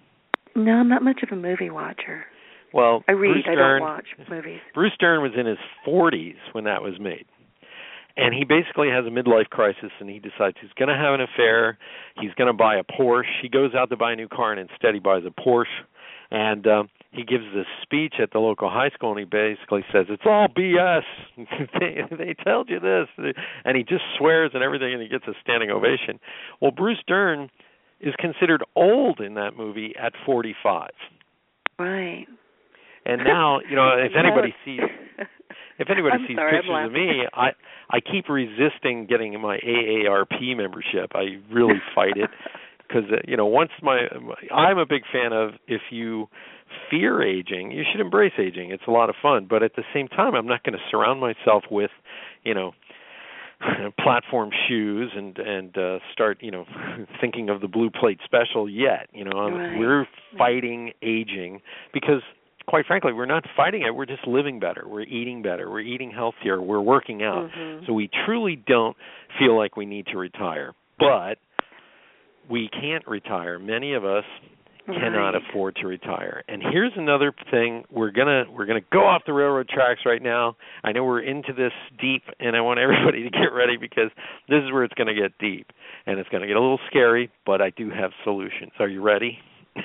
No, I'm not much of a movie watcher. Well, I read. Bruce I Dern, don't watch movies. Bruce Dern was in his forties when that was made. And he basically has a midlife crisis, and he decides he's going to have an affair. He's going to buy a Porsche. He goes out to buy a new car, and instead he buys a Porsche. And um, he gives this speech at the local high school, and he basically says, it's all B S. they, they told you this. And he just swears and everything, and he gets a standing ovation. Well, Bruce Dern is considered old in that movie at forty-five. Right. And now, you know, if anybody sees... If anybody I'm sees sorry, pictures of me, I I keep resisting getting my A A R P membership. I really fight it because uh, you know once my, my I'm a big fan of if you fear aging, you should embrace aging. It's a lot of fun, but at the same time, I'm not going to surround myself with you know platform shoes and and uh, start you know thinking of the blue plate special yet. You know, right. We're fighting aging because. Quite frankly, we're not fighting it. We're just living better. We're eating better. We're eating healthier. We're working out. Mm-hmm. So we truly don't feel like we need to retire. But we can't retire. Many of us right. cannot afford to retire. And here's another thing. We're gonna we're gonna go off the railroad tracks right now. I know we're into this deep, and I want everybody to get ready because this is where it's going to get deep, and it's going to get a little scary. But I do have solutions. Are you ready?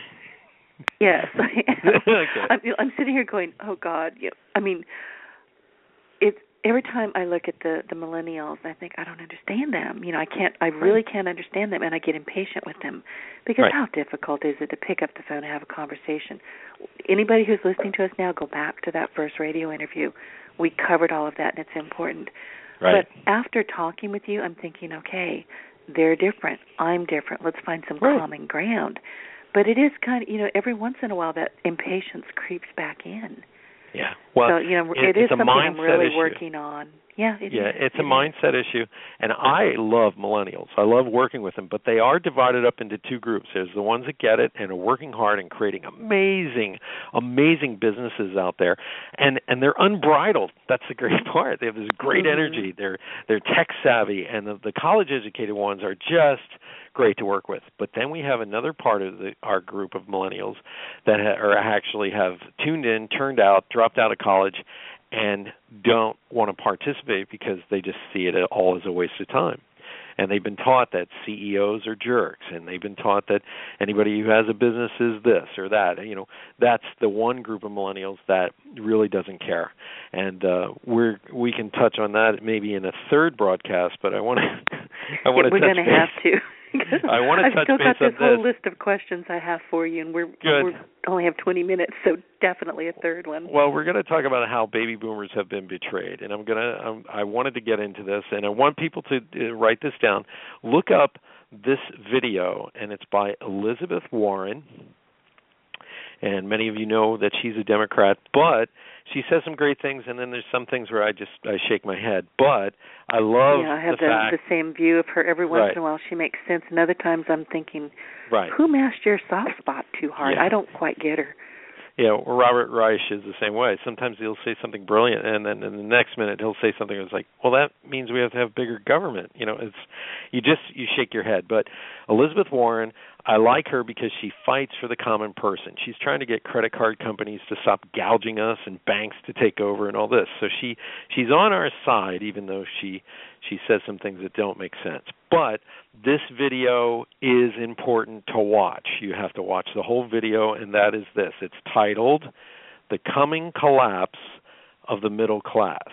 Yes, I am. Okay. I'm, I'm sitting here going, oh God. You know, I mean, it's every time I look at the, the millennials, I think I don't understand them. You know, I can't. I really can't understand them, and I get impatient with them because right. how difficult is it to pick up the phone and have a conversation? Anybody who's listening to us now, go back to that first radio interview. We covered all of that, and it's important. Right. But after talking with you, I'm thinking, okay, they're different. I'm different. Let's find some right. common ground. But it is kind of, you know, every once in a while that impatience creeps back in. Yeah. Well, so, you know, it, it is it's a something I'm really issue. working on. Yeah, it yeah, is. it's it a mindset is. issue, and I love millennials. I love working with them, but they are divided up into two groups. There's the ones that get it and are working hard and creating amazing, amazing businesses out there, and and they're unbridled. That's the great part. They have this great mm-hmm. energy. They're they're tech savvy, and the, the college educated ones are just great to work with. But then we have another part of the, our group of millennials that ha- are actually have tuned in, turned out, dropped out of college, and don't want to participate because they just see it all as a waste of time. And they've been taught that C E Os are jerks, and they've been taught that anybody who has a business is this or that. You know, that's the one group of millennials that really doesn't care. And uh, we're we can touch on that maybe in a third broadcast, but I want to I want to we're touch going base. to have to. I want to I've touch still base got this on whole this. list of questions I have for you, and we're Good. we only have twenty minutes, so definitely a third one. Well, we're going to talk about how baby boomers have been betrayed, and I'm going to. Um, I wanted to get into this, and I want people to uh, write this down. Look up this video, and it's by Elizabeth Warren. And many of you know that she's a Democrat, but she says some great things, and then there's some things where I just I shake my head. But I love yeah, I have the, the, fact, the same view of her. Every once right. in a while, she makes sense, and other times I'm thinking, right. who mashed your soft spot too hard? Yeah. I don't quite get her. Yeah, well, Robert Reich is the same way. Sometimes he'll say something brilliant, and then in the next minute he'll say something that's like, "Well, that means we have to have bigger government." You know, it's you just you shake your head. But Elizabeth Warren, I like her because she fights for the common person. She's trying to get credit card companies to stop gouging us and banks to take over and all this. So she she's on our side, even though she she says some things that don't make sense. But this video is important to watch. You have to watch the whole video, and that is this. It's titled, "The Coming Collapse of the Middle Class."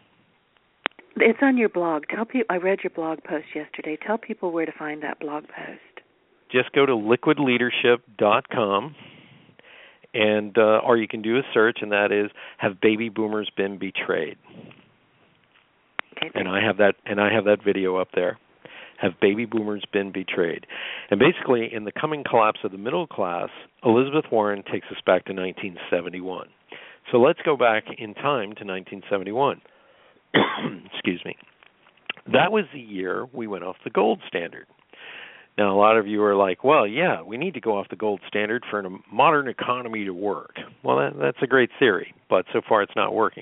It's on your blog. Tell people. I read your blog post yesterday. Tell people where to find that blog post. Just go to liquid leadership dot com, and uh, or you can do a search, and that is, "Have Baby Boomers Been Betrayed?" Okay, and I have that, and I have that video up there. Have baby boomers been betrayed? And basically, in The Coming Collapse of the Middle Class, Elizabeth Warren takes us back to nineteen seventy-one. So let's go back in time to nineteen seventy-one. Excuse me. That was the year we went off the gold standard. Now, a lot of you are like, well, yeah, we need to go off the gold standard for a modern economy to work. Well, that, that's a great theory, but so far it's not working.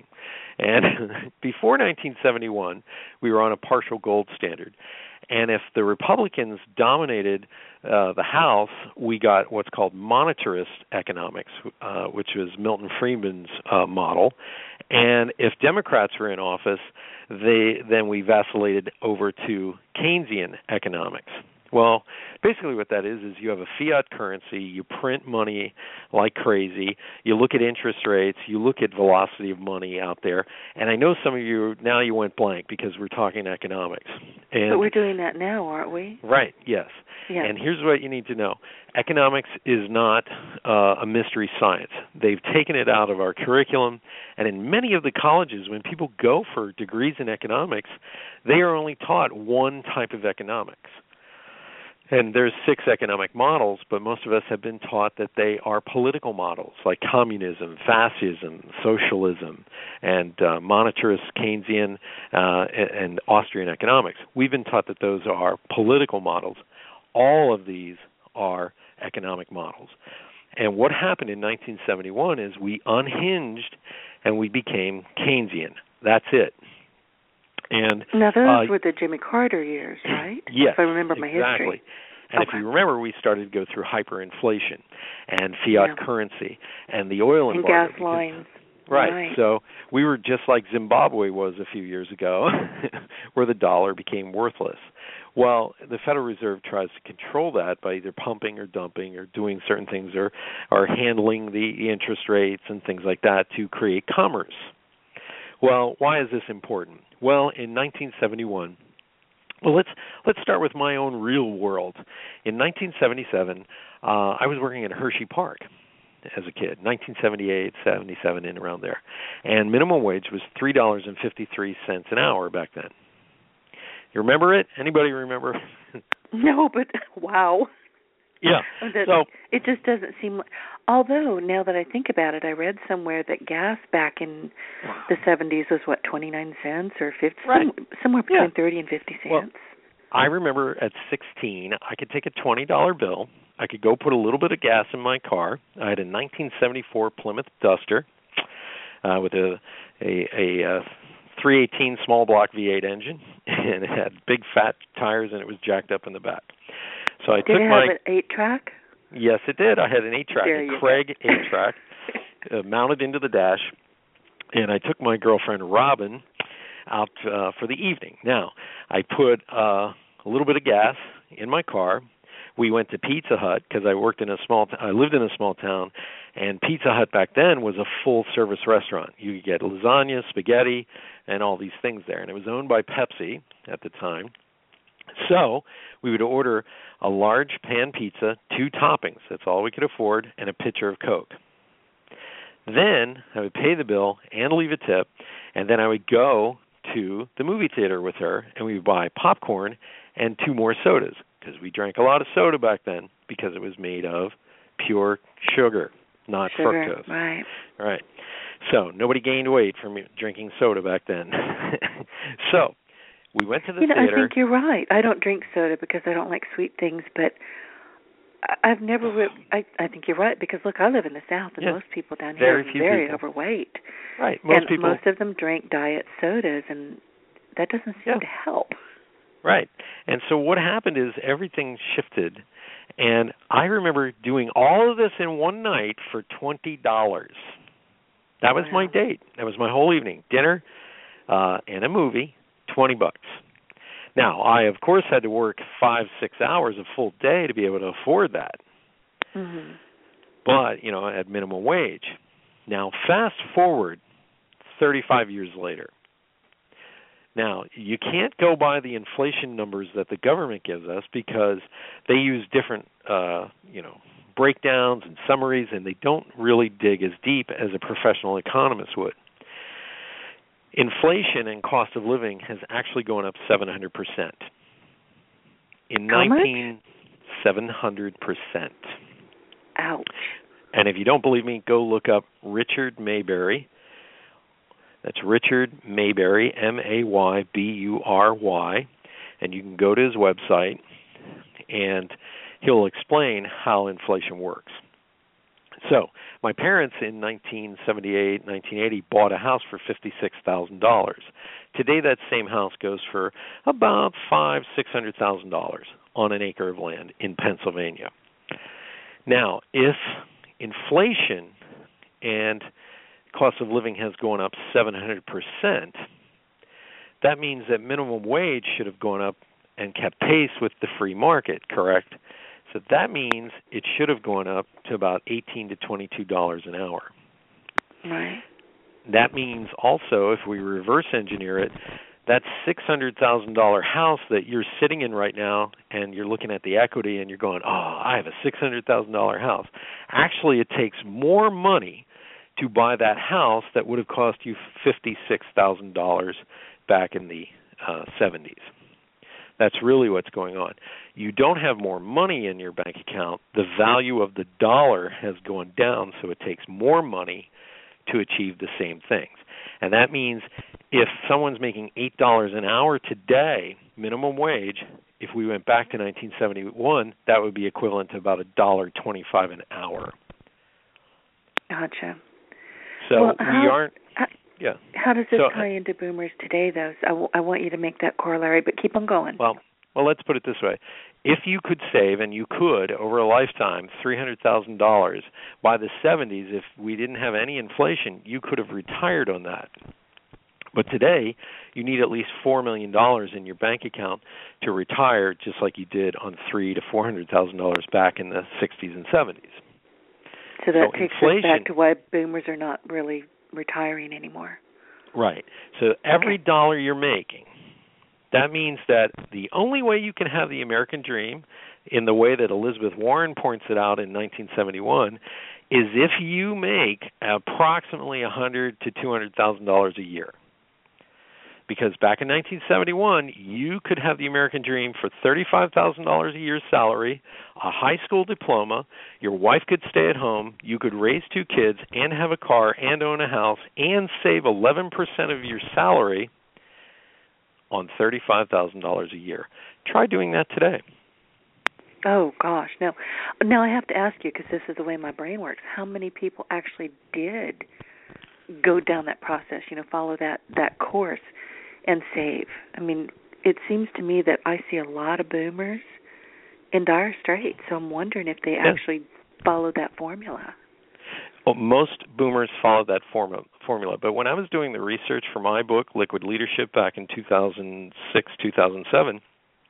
And before nineteen seventy-one, we were on a partial gold standard. And if the Republicans dominated uh, the House, we got what's called monetarist economics, uh, which was Milton Friedman's uh, model. And if Democrats were in office, they then we vacillated over to Keynesian economics. Well, basically what that is is you have a fiat currency, you print money like crazy, you look at interest rates, you look at velocity of money out there, and I know some of you, now you went blank because we're talking economics. And, but we're doing that now, aren't we? Right, yes. Yeah. And here's what you need to know. Economics is not uh, a mystery science. They've taken it out of our curriculum, and in many of the colleges, when people go for degrees in economics, they are only taught one type of economics. And there's six economic models, but most of us have been taught that they are political models, like communism, fascism, socialism, and uh, monetarist Keynesian uh, and, and Austrian economics. We've been taught that those are political models. All of these are economic models. And what happened in nineteen seventy-one is we unhinged and we became Keynesian. That's it. And now those uh, were the Jimmy Carter years, right? Yes, if I remember my exactly. history. And okay. if you remember, we started to go through hyperinflation and fiat yeah. currency and the oil and embargo. gas lines. Right. right. So we were just like Zimbabwe was a few years ago, where the dollar became worthless. Well, the Federal Reserve tries to control that by either pumping or dumping or doing certain things or, or handling the interest rates and things like that to create commerce. Well, why is this important? Well, in nineteen seventy-one, well, let's let's start with my own real world. In nineteen seventy-seven, uh, I was working at Hershey Park as a kid, nineteen seventy-eight, seventy-seven, in around there. And minimum wage was three dollars and fifty-three cents an hour back then. You remember it? Anybody remember? No, but wow. Yeah. So it just doesn't seem. Although now that I think about it, I read somewhere that gas back in the seventies was what twenty-nine cents or fifty, right. some, somewhere between yeah. thirty and fifty cents. Well, I remember at sixteen, I could take a twenty dollar bill. I could go put a little bit of gas in my car. I had a nineteen seventy-four Plymouth Duster uh, with a a, a, a three eighteen small block V eight engine, and it had big fat tires, and it was jacked up in the back. So I did took it have my, an eight-track? Yes, it did. I had an eight-track, a Craig eight-track, uh, mounted into the dash, and I took my girlfriend Robin out uh, for the evening. Now, I put uh, a little bit of gas in my car. We went to Pizza Hut because I worked in a small. T- I lived in a small town, and Pizza Hut back then was a full-service restaurant. You could get lasagna, spaghetti, and all these things there, and it was owned by Pepsi at the time. So we would order a large pan pizza, two toppings, that's all we could afford, and a pitcher of Coke. Then I would pay the bill and leave a tip, and then I would go to the movie theater with her, and we would buy popcorn and two more sodas, because we drank a lot of soda back then because it was made of pure sugar, not sugar, fructose. Right. Right. So nobody gained weight from drinking soda back then. So we went to the you know, theater. I think you're right. I don't drink soda because I don't like sweet things, but I've never. Re- I I think you're right because look, I live in the South, and yeah. most people down very here are few very people. overweight. Right. Most and people. most of them drink diet sodas, and that doesn't seem yeah. to help. Right. And so what happened is everything shifted, and I remember doing all of this in one night for twenty dollars. That was wow. my date. That was my whole evening. Dinner uh, and a movie, twenty bucks. Now, I, of course, had to work five, six hours a full day to be able to afford that. Mm-hmm. But, you know, at minimum wage. Now, fast forward thirty-five years later. Now, you can't go by the inflation numbers that the government gives us because they use different, uh, you know, breakdowns and summaries, and they don't really dig as deep as a professional economist would. Inflation and cost of living has actually gone up seven hundred percent. In How nineteen much? seven hundred percent. Ouch. And if you don't believe me, go look up Richard Maybury. That's Richard Maybury, M A Y B U R Y, and you can go to his website, and he'll explain how inflation works. So, my parents in nineteen seventy-eight, nineteen eighty bought a house for fifty-six thousand dollars. Today, that same house goes for about five, six hundred thousand dollars on an acre of land in Pennsylvania. Now, if inflation and cost of living has gone up seven hundred percent, that means that minimum wage should have gone up and kept pace with the free market, correct? So that means it should have gone up to about eighteen to twenty-two dollars an hour. Right. That means also, if we reverse engineer it, that six hundred thousand dollars house that you're sitting in right now and you're looking at the equity and you're going, oh, I have a six hundred thousand dollars house. Actually, it takes more money to buy that house that would have cost you fifty-six thousand dollars back in the uh, seventies. That's really what's going on. You don't have more money in your bank account. The value of the dollar has gone down, so it takes more money to achieve the same things. And that means if someone's making eight dollars an hour today, minimum wage, if we went back to nineteen seventy-one, that would be equivalent to about one dollar and twenty-five cents an hour. Gotcha. So well, we how, aren't... How, yeah. How does this so, tie into boomers today, though? So I, w- I want you to make that corollary, but keep on going. Well, well, let's put it this way. If you could save, and you could, over a lifetime, three hundred thousand dollars, by the seventies, if we didn't have any inflation, you could have retired on that. But today, you need at least four million dollars in your bank account to retire, just like you did on three to four hundred thousand dollars back in the sixties and seventies. So that so takes inflation, us back to why boomers are not really retiring anymore. Right. So every okay. dollar you're making, that means that the only way you can have the American dream, in the way that Elizabeth Warren points it out in nineteen seventy-one, is if you make approximately one hundred thousand to two hundred thousand dollars a year. Because back in nineteen seventy-one, you could have the American dream for thirty-five thousand dollars a year salary, a high school diploma, your wife could stay at home, you could raise two kids and have a car and own a house and save eleven percent of your salary on thirty-five thousand dollars a year. Try doing that today. Oh, gosh. Now, now I have to ask you, because this is the way my brain works, how many people actually did go down that process, you know, follow that, that course and save? I mean, it seems to me that I see a lot of boomers in dire straits, so I'm wondering if they yeah. actually followed that formula. Well, most boomers followed that formula, formula, but when I was doing the research for my book, Liquid Leadership, back in two thousand six, two thousand seven,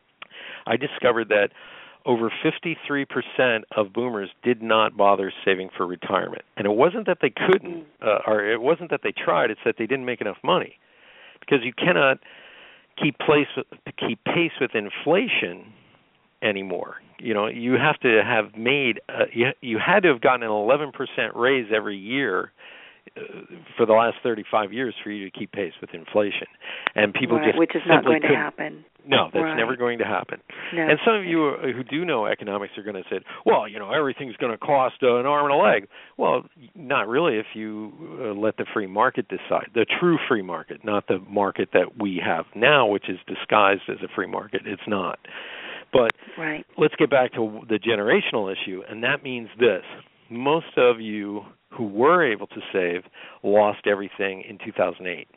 I discovered that over fifty-three percent of boomers did not bother saving for retirement. And it wasn't that they couldn't, uh, or it wasn't that they tried, it's that they didn't make enough money. Because you cannot keep, place with, keep pace with inflation anymore. You know, you have to have made, uh, you, you had to have gotten an eleven percent raise every year uh, for the last thirty-five years for you to keep pace with inflation. And people right, just which is not going to couldn't. happen. No, that's right. never going to happen. No. And some of you who do know economics are going to say, well, you know, everything's going to cost uh, an arm and a leg. Well, not really if you uh, let the free market decide, the true free market, not the market that we have now, which is disguised as a free market. It's not. But right. let's get back to the generational issue, and that means this. Most of you who were able to save lost everything in two thousand eight.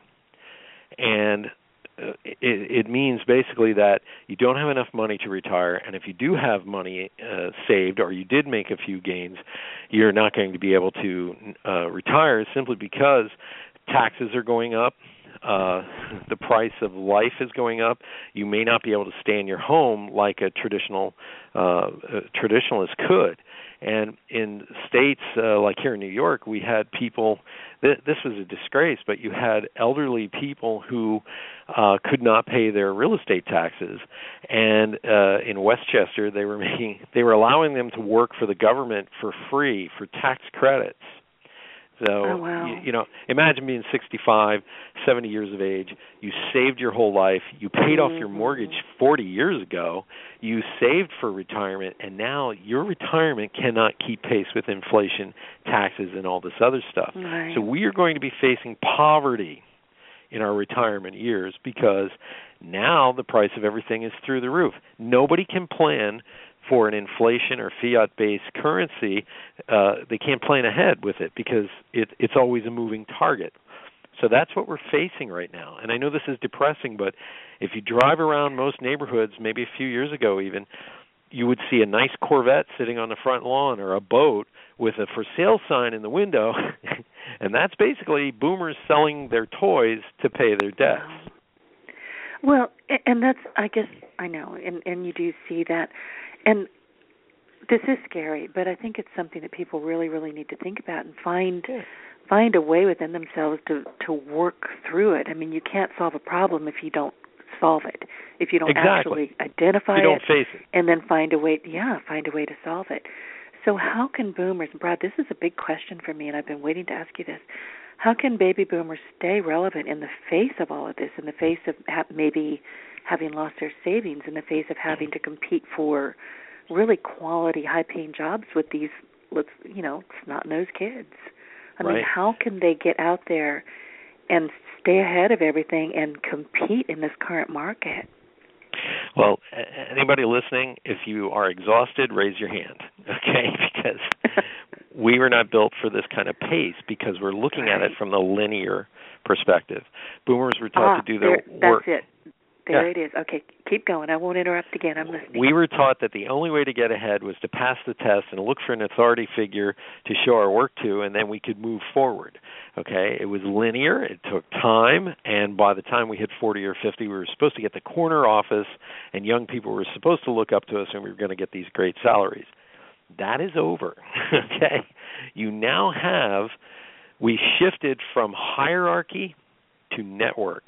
And It, it means basically that you don't have enough money to retire, and if you do have money uh, saved or you did make a few gains, you're not going to be able to uh, retire simply because taxes are going up, uh, the price of life is going up. You may not be able to stay in your home like a traditional uh, a traditionalist could. And in states uh, like here in New York, we had people, th- this was a disgrace, but you had elderly people who uh, could not pay their real estate taxes. And uh, in Westchester, they were making, they were allowing them to work for the government for free for tax credits. So, oh, wow. you, you know, imagine being sixty-five, seventy years of age. You saved your whole life. You paid mm-hmm. off your mortgage forty years ago. You saved for retirement, and now your retirement cannot keep pace with inflation, taxes, and all this other stuff. Right. So we are going to be facing poverty in our retirement years because now the price of everything is through the roof. Nobody can plan for an inflation or fiat-based currency. Uh, they can't plan ahead with it because it, it's always a moving target. So that's what we're facing right now. And I know this is depressing, but if you drive around most neighborhoods, maybe a few years ago even, you would see a nice Corvette sitting on the front lawn or a boat with a for sale sign in the window, and that's basically boomers selling their toys to pay their debts. Well, and that's, I guess, I know, and, and you do see that. And this is scary, but I think it's something that people really, really need to think about and find yeah. find a way within themselves to, to work through it. I mean, you can't solve a problem if you don't solve it, if you don't exactly. actually identify you don't it, face it, and then find a way, yeah, find a way to solve it. So how can boomers, Brad, this is a big question for me, and I've been waiting to ask you this. How can baby boomers stay relevant in the face of all of this, in the face of ha- maybe having lost their savings, in the face of having to compete for really quality, high-paying jobs with these, let's you know, snot-nosed kids? I right. mean, how can they get out there and stay ahead of everything and compete in this current market? Well, anybody listening, if you are exhausted, raise your hand, okay? Because we were not built for this kind of pace because we're looking right. at it from the linear perspective. Boomers were taught ah, to do their there, work. That's it. There yeah. it is. Okay, keep going. I won't interrupt again. I'm listening. We were taught that the only way to get ahead was to pass the test and look for an authority figure to show our work to, and then we could move forward. Okay, it was linear. It took time, and by the time we hit forty or fifty, we were supposed to get the corner office, and young people were supposed to look up to us, and we were going to get these great salaries. That is over. Okay, you now have. We shifted from hierarchy to network.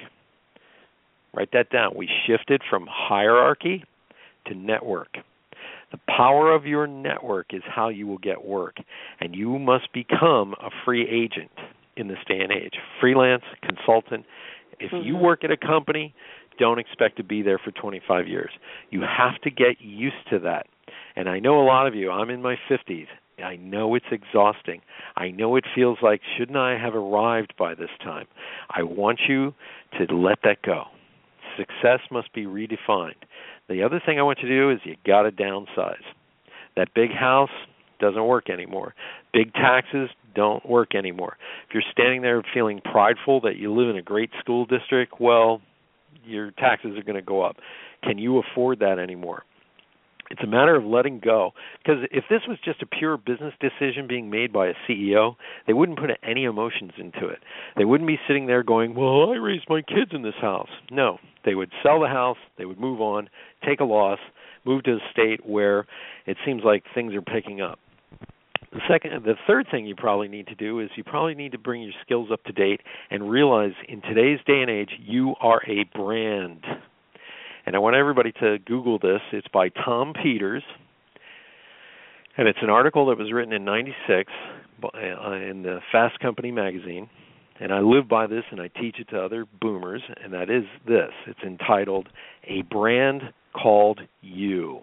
Write that down. We shifted from hierarchy to network. The power of your network is how you will get work, and you must become a free agent in this day and age. Freelance, consultant, If mm-hmm. you work at a company, don't expect to be there for twenty-five years. You have to get used to that. And I know a lot of you, I'm in my fifties. I know it's exhausting. I know it feels like, shouldn't I have arrived by this time? I want you to let that go. Success must be redefined. The other thing I want you to do is you got to downsize. That big house doesn't work anymore. Big taxes don't work anymore. If you're standing there feeling prideful that you live in a great school district, well, your taxes are going to go up. Can you afford that anymore? It's a matter of letting go. Because if this was just a pure business decision being made by a C E O, they wouldn't put any emotions into it. They wouldn't be sitting there going, well, I raised my kids in this house. No, they would sell the house, they would move on, take a loss, move to a state where it seems like things are picking up. The second, the third thing you probably need to do is you probably need to bring your skills up to date and realize in today's day and age, you are a brand. And I want everybody to Google this. It's by Tom Peters, and it's an article that was written in ninety-six in the Fast Company magazine. And I live by this, and I teach it to other boomers, and that is this. It's entitled, A Brand Called You.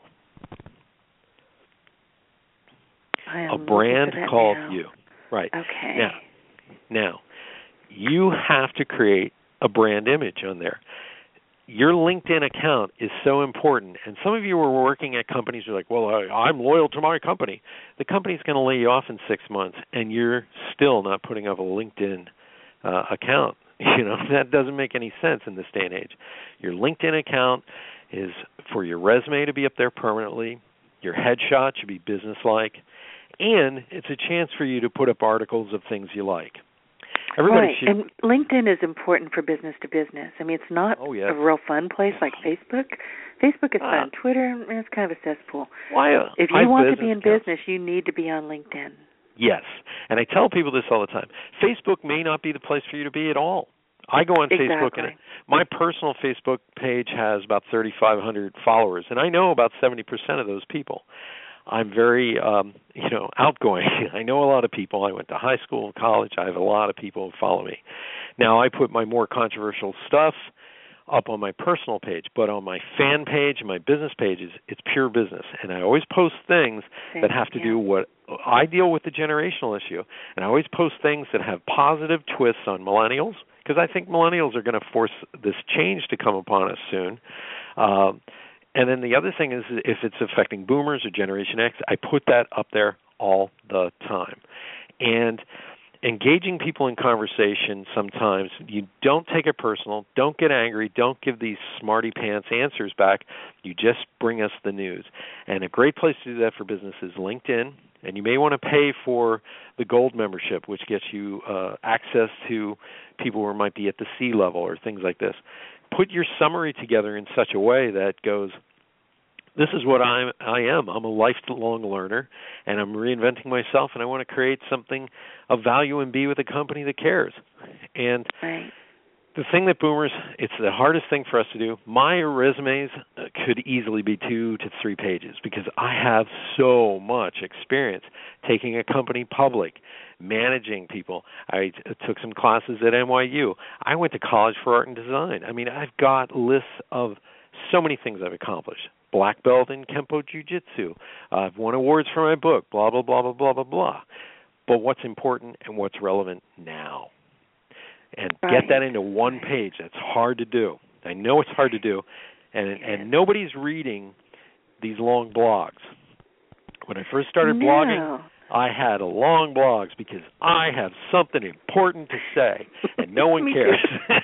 I am A brand called now. You. Right. Okay. Now, now, you have to create a brand image on there. Your LinkedIn account is so important, and some of you are working at companies who are like, well, I, I'm loyal to my company. The company's going to lay you off in six months, and you're still not putting up a LinkedIn uh, account. You know, that doesn't make any sense in this day and age. Your LinkedIn account is for your resume to be up there permanently. Your headshot should be business-like, and it's a chance for you to put up articles of things you like. Everybody right, should... and LinkedIn is important for business to business. I mean, it's not oh, yeah. a real fun place like Facebook. Facebook is ah. fun. Twitter, it's kind of a cesspool. Why, uh, if you I want to be in accounts. business, you need to be on LinkedIn. Yes, and I tell people this all the time. Facebook may not be the place for you to be at all. I go on exactly. Facebook, and my personal Facebook page has about thirty-five hundred followers, and I know about seventy percent of those people. I'm very, um, you know, outgoing. I know a lot of people. I went to high school and college. I have a lot of people who follow me. Now, I put my more controversial stuff up on my personal page, but on my fan page and my business pages, it's pure business. And I always post things Same, that have to yeah. do what I deal with the generational issue, and I always post things that have positive twists on millennials, because I think millennials are going to force this change to come upon us soon. Um, And then the other thing is, if it's affecting boomers or Generation X, I put that up there all the time. And engaging people in conversation sometimes, you don't take it personal, don't get angry, don't give these smarty pants answers back. You just bring us the news. And a great place to do that for business is LinkedIn. And you may want to pay for the gold membership, which gets you uh, access to people who might be at the C level or things like this. Put your summary together in such a way that goes, this is what I'm, I am. I'm a lifelong learner, and I'm reinventing myself, and I want to create something of value and be with a company that cares. And right. the thing that boomers, it's the hardest thing for us to do. My resumes could easily be two to three pages because I have so much experience taking a company public, managing people. I t- took some classes at N Y U. I went to college for art and design. I mean, I've got lists of so many things I've accomplished. Black belt in Kempo Jiu-Jitsu. Uh, I've won awards for my book, blah, blah, blah, blah, blah, blah, blah. But what's important and what's relevant now? And right. get that into one page. That's hard to do. I know it's hard to do. And and nobody's reading these long blogs. When I first started no. blogging, I had long blogs because I have something important to say, and no one cares.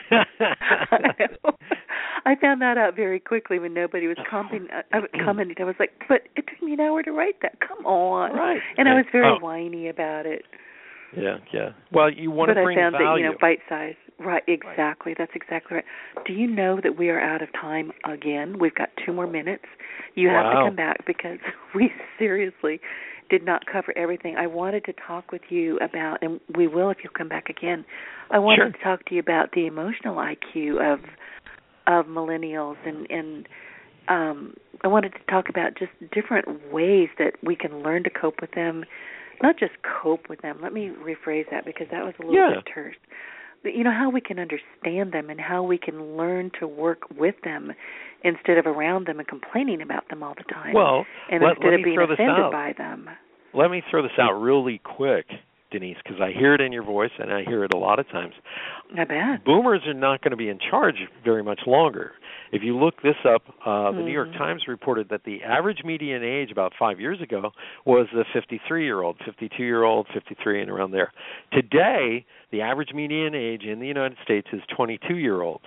I found that out very quickly when nobody was commenting. I, commenting. I was like, but it took me an hour to write that. Come on. Right. And I was very oh. whiny about it. Yeah, yeah. Well, you want but to bring I found value. that, you know, bite size. Right, exactly. Right. That's exactly right. Do you know that we are out of time again? We've got two more minutes. You wow. have to come back because we seriously did not cover everything. I wanted to talk with you about, and we will if you'll come back again, I wanted sure. to talk to you about the emotional I Q of of millennials, and, and um, I wanted to talk about just different ways that we can learn to cope with them, not just cope with them. Let me rephrase that because that was a little yeah. bit terse. you know, how we can understand them and how we can learn to work with them instead of around them and complaining about them all the time. Well, and let, instead let of me being throw this offended out. by them. Let me throw this out really quick, Denise, because I hear it in your voice and I hear it a lot of times. I bet. Boomers are not going to be in charge very much longer. If you look this up, uh, the mm-hmm. New York Times reported that the average median age about five years ago was the fifty-three-year-old, fifty-two-year-old, fifty-three, and around there. Today, the average median age in the United States is twenty-two-year-olds.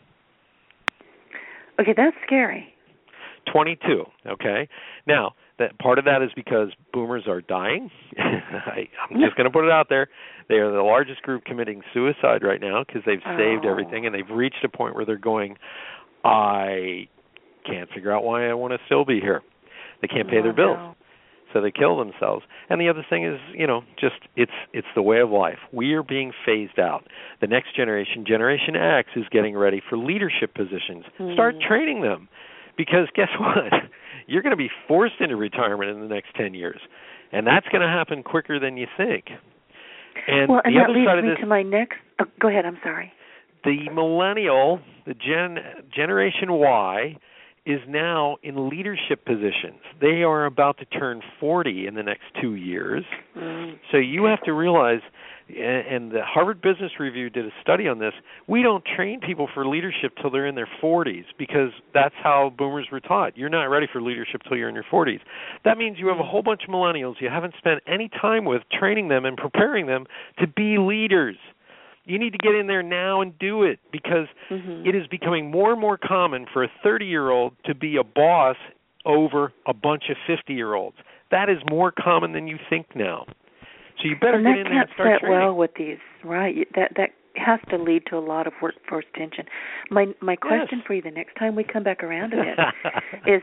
Okay, that's scary. twenty-two, okay? Now, that part of that is because boomers are dying. I, I'm just going to put it out there. They are the largest group committing suicide right now because they've oh. saved everything, and they've reached a point where they're going, I can't figure out why I want to still be here. They can't pay oh, their bills. No. So they kill themselves. And the other thing is, you know, just it's it's the way of life. We are being phased out. The next generation, Generation X, is getting ready for leadership positions. Hmm. Start training them. Because guess what? You're going to be forced into retirement in the next ten years. And that's going to happen quicker than you think. And well, and the that other leads side of me this, to my next oh, go ahead, I'm sorry. The millennial, the gen, Generation Y, is now in leadership positions. They are about to turn forty in the next two years. Mm. So you have to realize, and the Harvard Business Review did a study on this, we don't train people for leadership till they're in their forties because that's how boomers were taught. You're not ready for leadership till you're in your forties. That means you have a whole bunch of millennials you haven't spent any time with training them and preparing them to be leaders. You need to get in there now and do it because mm-hmm. it is becoming more and more common for a thirty-year-old to be a boss over a bunch of fifty-year-olds. That is more common than you think now. So you better and get in there and start that can't sit training. well with these, right? That that has to lead to a lot of workforce tension. My my question yes. for you the next time we come back around to this is,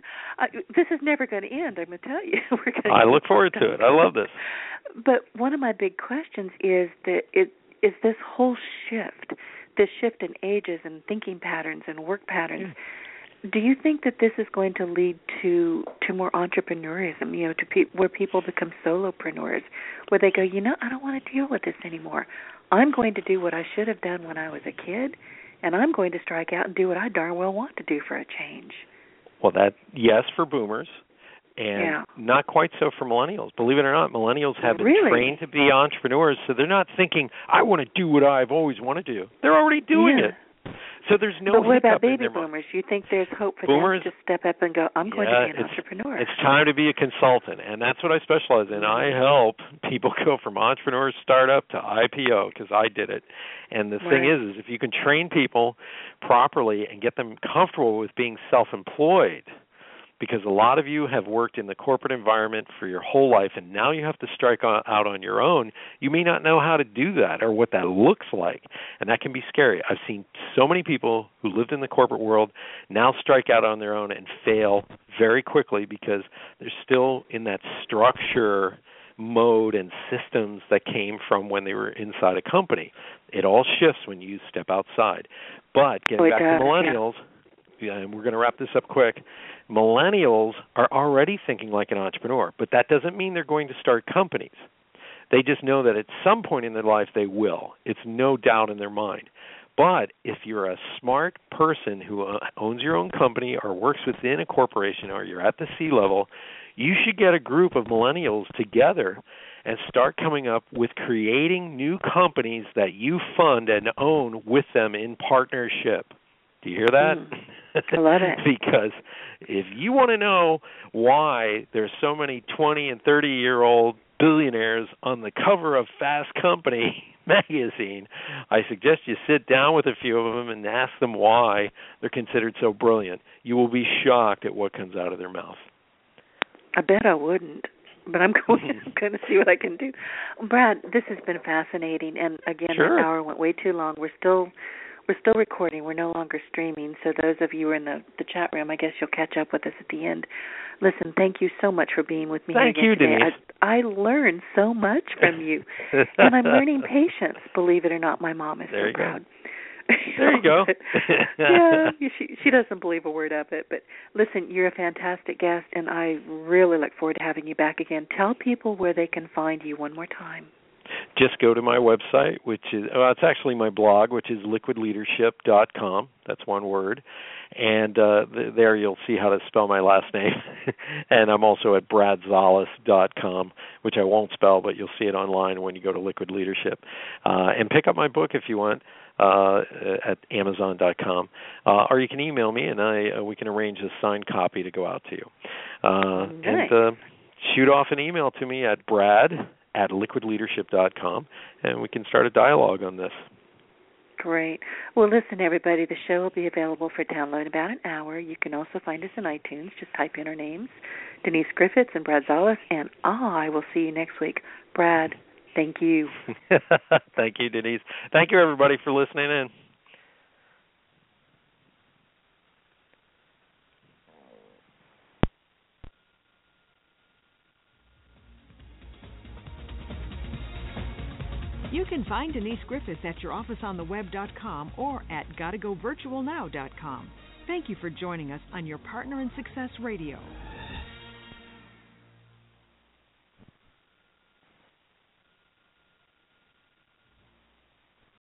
I, this is never going to end. I'm going to tell you. We're gonna I look forward to it. I love this. But one of my big questions is that it is this whole shift, this shift in ages and thinking patterns and work patterns. Mm. Do you think that this is going to lead to to more entrepreneurism, you know, to pe- where people become solopreneurs, where they go, you know, I don't want to deal with this anymore. I'm going to do what I should have done when I was a kid, and I'm going to strike out and do what I darn well want to do for a change. Well, that yes for boomers, and yeah. not quite so for millennials. Believe it or not, millennials have been really? trained to be entrepreneurs, so they're not thinking, I want to do what I've always wanted to do. They're already doing yeah. it. So there's no But what about hiccup in baby their boomers? You think there's hope for boomers, them to step up and go, I'm going yeah, to be an it's, entrepreneur? It's time to be a consultant, and that's what I specialize in. I help people go from entrepreneur startup to I P O because I did it. And the right. thing is, is if you can train people properly and get them comfortable with being self-employed, because a lot of you have worked in the corporate environment for your whole life, and now you have to strike on, out on your own. You may not know how to do that or what that looks like, and that can be scary. I've seen so many people who lived in the corporate world now strike out on their own and fail very quickly because they're still in that structure mode and systems that came from when they were inside a company. It all shifts when you step outside. But getting oh, back does, to millennials, yeah. Yeah, and we're going to wrap this up quick, millennials are already thinking like an entrepreneur, but that doesn't mean they're going to start companies. They just know that at some point in their life they will. It's no doubt in their mind. But if you're a smart person who owns your own company or works within a corporation or you're at the C-level, you should get a group of millennials together and start coming up with creating new companies that you fund and own with them in partnership. Do you hear that? Mm, I love it. Because if you want to know why there's so many twenty and thirty-year-old billionaires on the cover of Fast Company magazine, I suggest you sit down with a few of them and ask them why they're considered so brilliant. You will be shocked at what comes out of their mouth. I bet I wouldn't, but I'm going, I'm going to see what I can do. Brad, this has been fascinating, and again, sure. the hour went way too long. We're still we're still recording. We're no longer streaming, so those of you who are in the, the chat room, I guess you'll catch up with us at the end. Listen, thank you so much for being with me thank here again you, today. Denise. I, I learned so much from you, and I'm learning patience, believe it or not. My mom is there so proud. There you go. yeah, she she doesn't believe a word of it. But listen, you're a fantastic guest, and I really look forward to having you back again. Tell people where they can find you one more time. just go to my website, which is, well, it's actually my blog, which is liquid leadership dot com. That's one word. And uh, th- there you'll see how to spell my last name. And I'm also at brad zollus dot com, which I won't spell, but you'll see it online when you go to Liquid Leadership. Uh, and pick up my book if you want uh, at amazon dot com. Uh, or you can email me, and I uh, we can arrange a signed copy to go out to you. Uh, nice. And uh, shoot off an email to me at brad at liquid leadership dot com, and we can start a dialogue on this. Great. Well, listen, everybody, the show will be available for download in about an hour. You can also find us in iTunes. Just type in our names, Denise Griffiths and Brad Zollus, and I will see you next week. Brad, thank you. Thank you, Denise. Thank you, everybody, for listening in. You can find Denise Griffiths at your office on the web dot com or at gotta go virtual now dot com. Thank you for joining us on your Partner in Success Radio.